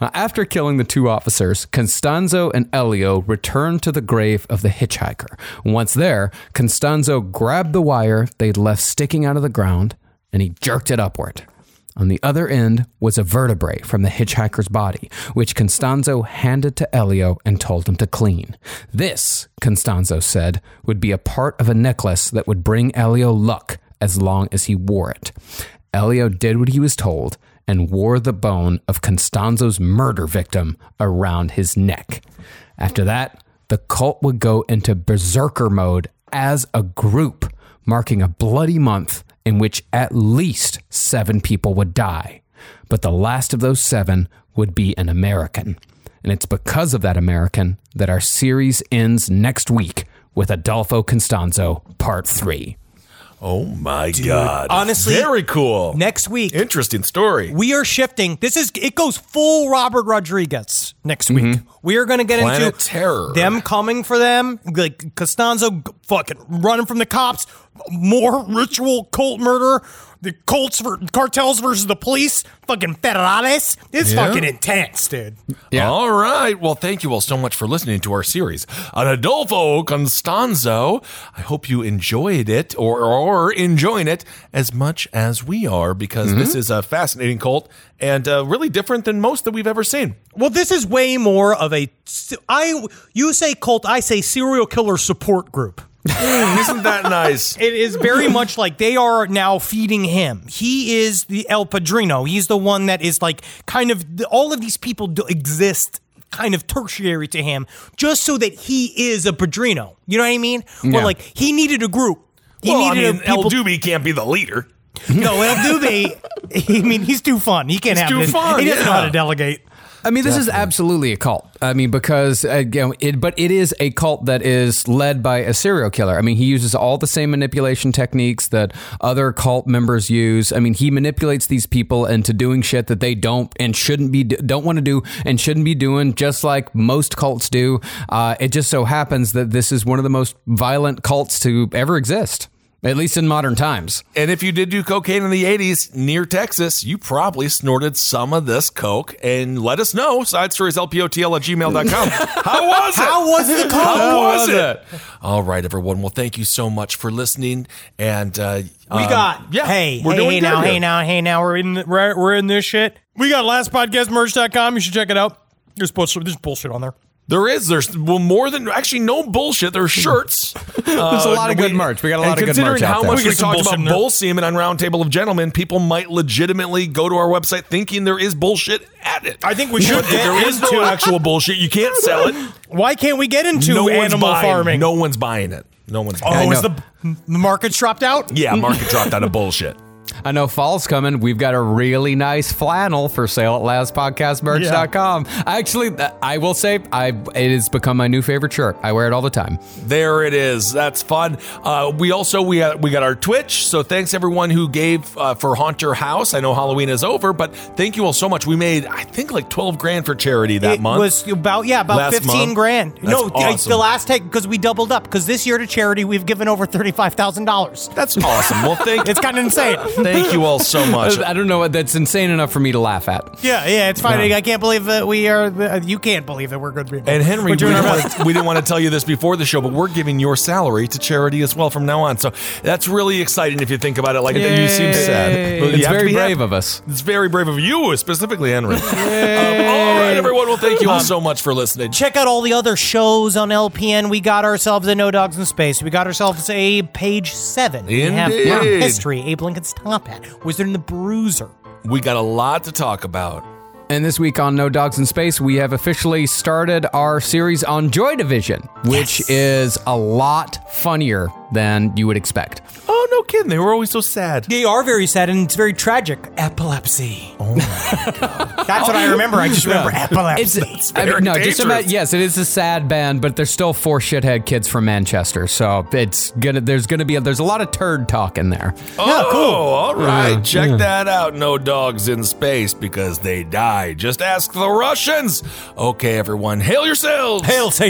Speaker 6: After killing the two officers, Constanzo and Elio returned to the grave of the hitchhiker. Once there, Constanzo grabbed the wire they'd left sticking out of the ground, and he jerked it upward. On the other end was a vertebrae from the hitchhiker's body, which Constanzo handed to Elio and told him to clean. This, Constanzo said, would be a part of a necklace that would bring Elio luck as long as he wore it. Elio did what he was told and wore the bone of Constanzo's murder victim around his neck. After that, the cult would go into berserker mode as a group, marking a bloody month in which at least seven people would die. But the last of those seven would be an American. And it's because of that American that our series ends next week with Adolfo Constanzo Part three.
Speaker 5: Oh my God.
Speaker 4: Honestly,
Speaker 5: very cool.
Speaker 4: Next week,
Speaker 5: interesting story.
Speaker 4: We are shifting. This is, it goes full Robert Rodriguez next week.
Speaker 5: Mm-hmm.
Speaker 4: We are going to get
Speaker 5: Planet
Speaker 4: into
Speaker 5: Terror.
Speaker 4: Them coming for them, like Costanzo fucking running from the cops, more ritual cult murder, the cults for cartels versus the police, fucking federales. It's
Speaker 5: Yeah.
Speaker 4: fucking intense, dude.
Speaker 6: Yeah.
Speaker 5: All right. Well, thank you all so much for listening to our series on Adolfo Constanzo. I hope you enjoyed it or, or enjoying it as much as we are, because
Speaker 4: Mm-hmm.
Speaker 5: this is a fascinating cult and uh, really different than most that we've ever seen.
Speaker 4: Well, this is way more of a, I, you say cult, I say serial killer support group.
Speaker 5: Isn't that nice?
Speaker 4: It is very much like they are now feeding him. He is the El Padrino. He's the one that is like kind of, all of these people do exist kind of tertiary to him just so that he is a Padrino. You know what I mean?
Speaker 6: Yeah.
Speaker 4: Or like he needed a group. He
Speaker 5: well, I
Speaker 4: needed
Speaker 5: mean,
Speaker 4: a people.
Speaker 5: El Doobie can't be the leader.
Speaker 4: No, El Doobie, I mean, he's too fun. He can't
Speaker 5: He's
Speaker 4: have
Speaker 5: too
Speaker 4: this.
Speaker 5: fun,
Speaker 4: He doesn't know how
Speaker 5: yeah.
Speaker 4: to delegate.
Speaker 6: I mean, this is absolutely a cult. I mean, because, uh, you know, it, but it is a cult that is led by a serial killer. I mean, he uses all the same manipulation techniques that other cult members use. I mean, he manipulates these people into doing shit that they don't and shouldn't be, don't want to do and shouldn't be doing, just like most cults do. Uh, it just so happens that this is one of the most violent cults to ever exist. At least in modern times.
Speaker 5: And if you did do cocaine in the eighties near Texas, you probably snorted some of this coke. And let us know. Side stories L P O T L at gmail dot com. How was it?
Speaker 4: How was the cult?
Speaker 5: How was it? All right, everyone. Well, thank you so much for listening. And uh,
Speaker 4: We
Speaker 5: um,
Speaker 4: got,
Speaker 5: yeah,
Speaker 4: hey,
Speaker 5: we're
Speaker 4: hey,
Speaker 5: doing
Speaker 4: hey
Speaker 5: good
Speaker 4: now,
Speaker 5: here.
Speaker 4: hey now, hey now, we're in, we're, we're in this shit. We got last podcast merch dot com. You should check it out. There's bullshit, there's bullshit on there.
Speaker 5: There is. There's well more than actually no bullshit. There's shirts.
Speaker 6: There's a lot of good merch. We got a lot
Speaker 5: and
Speaker 6: of good
Speaker 5: considering
Speaker 6: merch out
Speaker 5: how
Speaker 6: there.
Speaker 5: much
Speaker 4: We
Speaker 5: we
Speaker 4: get some
Speaker 5: talked
Speaker 4: bullshit
Speaker 5: about
Speaker 4: in there.
Speaker 5: bull semen on Roundtable of Gentlemen, people might legitimately go to our website thinking there is bullshit at it.
Speaker 4: I think we should get
Speaker 5: There is
Speaker 4: into
Speaker 5: no actual bullshit. You can't sell it.
Speaker 4: Why can't we get into
Speaker 5: no one's
Speaker 4: animal
Speaker 5: buying,
Speaker 4: farming?
Speaker 5: No one's buying it. No one's
Speaker 4: Oh,
Speaker 5: buying it.
Speaker 4: is the, the market's dropped out?
Speaker 5: Yeah, market dropped out of bullshit.
Speaker 6: I know fall's coming. We've got a really nice flannel for sale at last podcast merch dot com. Actually, I will say I it has become my new favorite shirt. I wear it all the time.
Speaker 5: There it is. That's fun. Uh, we also we got, we got our Twitch. So thanks everyone who gave uh, for Haunter House. I know Halloween is over, but thank you all so much. We made I think like twelve grand for charity that
Speaker 4: it
Speaker 5: month.
Speaker 4: was about, yeah, about
Speaker 5: Last
Speaker 4: fifteen
Speaker 5: month?
Speaker 4: grand.
Speaker 5: That's
Speaker 4: no, I-
Speaker 5: awesome.
Speaker 4: the last take, because we doubled up, because this year to charity, we've given over thirty-five thousand dollars.
Speaker 5: That's awesome. Well, thank
Speaker 4: It's kind of insane.
Speaker 5: thank you all so much.
Speaker 6: I don't know what that's insane enough for me to laugh at.
Speaker 4: Yeah, yeah, it's fine.
Speaker 5: No.
Speaker 4: I can't believe that we are, uh, you can't believe that we're good people.
Speaker 5: And Henry,
Speaker 4: We're
Speaker 5: we
Speaker 4: doing
Speaker 5: didn't,
Speaker 4: our
Speaker 5: want
Speaker 4: best.
Speaker 5: to, we didn't want to tell you this before the show, but we're giving your salary to charity as well from now on. So that's really exciting if you think about it. Like you seem sad. Well, you
Speaker 6: It's
Speaker 5: have to
Speaker 6: very
Speaker 5: be
Speaker 6: brave
Speaker 5: happy.
Speaker 6: of us.
Speaker 5: It's very brave of you, specifically Henry. Um, all right, everyone. Well, thank you all so much for listening.
Speaker 4: Check out all the other shows on L P N. We got ourselves a No Dogs in Space. We got ourselves a Page seven. We have
Speaker 5: Indeed.
Speaker 4: Murder History, Abe Lincoln's Top Hat, Wizard and the Bruiser.
Speaker 5: We got a lot to talk about.
Speaker 6: And this week on No Dogs in Space, we have officially started our series on Joy Division, which
Speaker 4: Yes.
Speaker 6: is a lot funnier than you would expect.
Speaker 5: Oh, no kidding. They were always so sad.
Speaker 4: They are very sad and it's very tragic. Epilepsy. Oh my God. That's what I remember. I just remember epilepsy.
Speaker 6: It's, I mean, no, just
Speaker 5: dangerous.
Speaker 6: about, yes, it is a sad band, but there's still four shithead kids from Manchester, so it's gonna. There's gonna be a, there's a lot of turd talk in there.
Speaker 5: Oh, cool. All right. Check that out. No Dogs in Space because they die. Just ask the Russians. Okay, everyone. Hail yourselves.
Speaker 4: Hail Satan.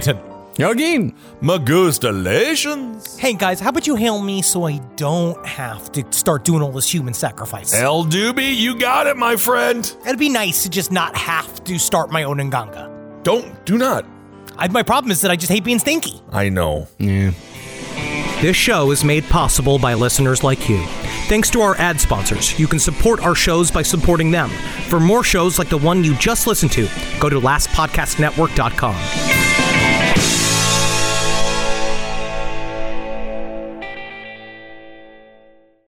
Speaker 6: Yogin.
Speaker 5: Magustalations.
Speaker 4: Hey guys, how about you hail me so I don't have to start doing all this human sacrifice?
Speaker 5: El Doobie, you got it, my friend.
Speaker 4: It'd be nice to just not have to start my own Nganga.
Speaker 5: Don't, do not.
Speaker 4: I, my problem is that I just hate being stinky.
Speaker 5: I know.
Speaker 6: Yeah.
Speaker 4: This show is made possible by listeners like you. Thanks to our ad sponsors, you can support our shows by supporting them. For more shows like the one you just listened to, go to last podcast network dot com.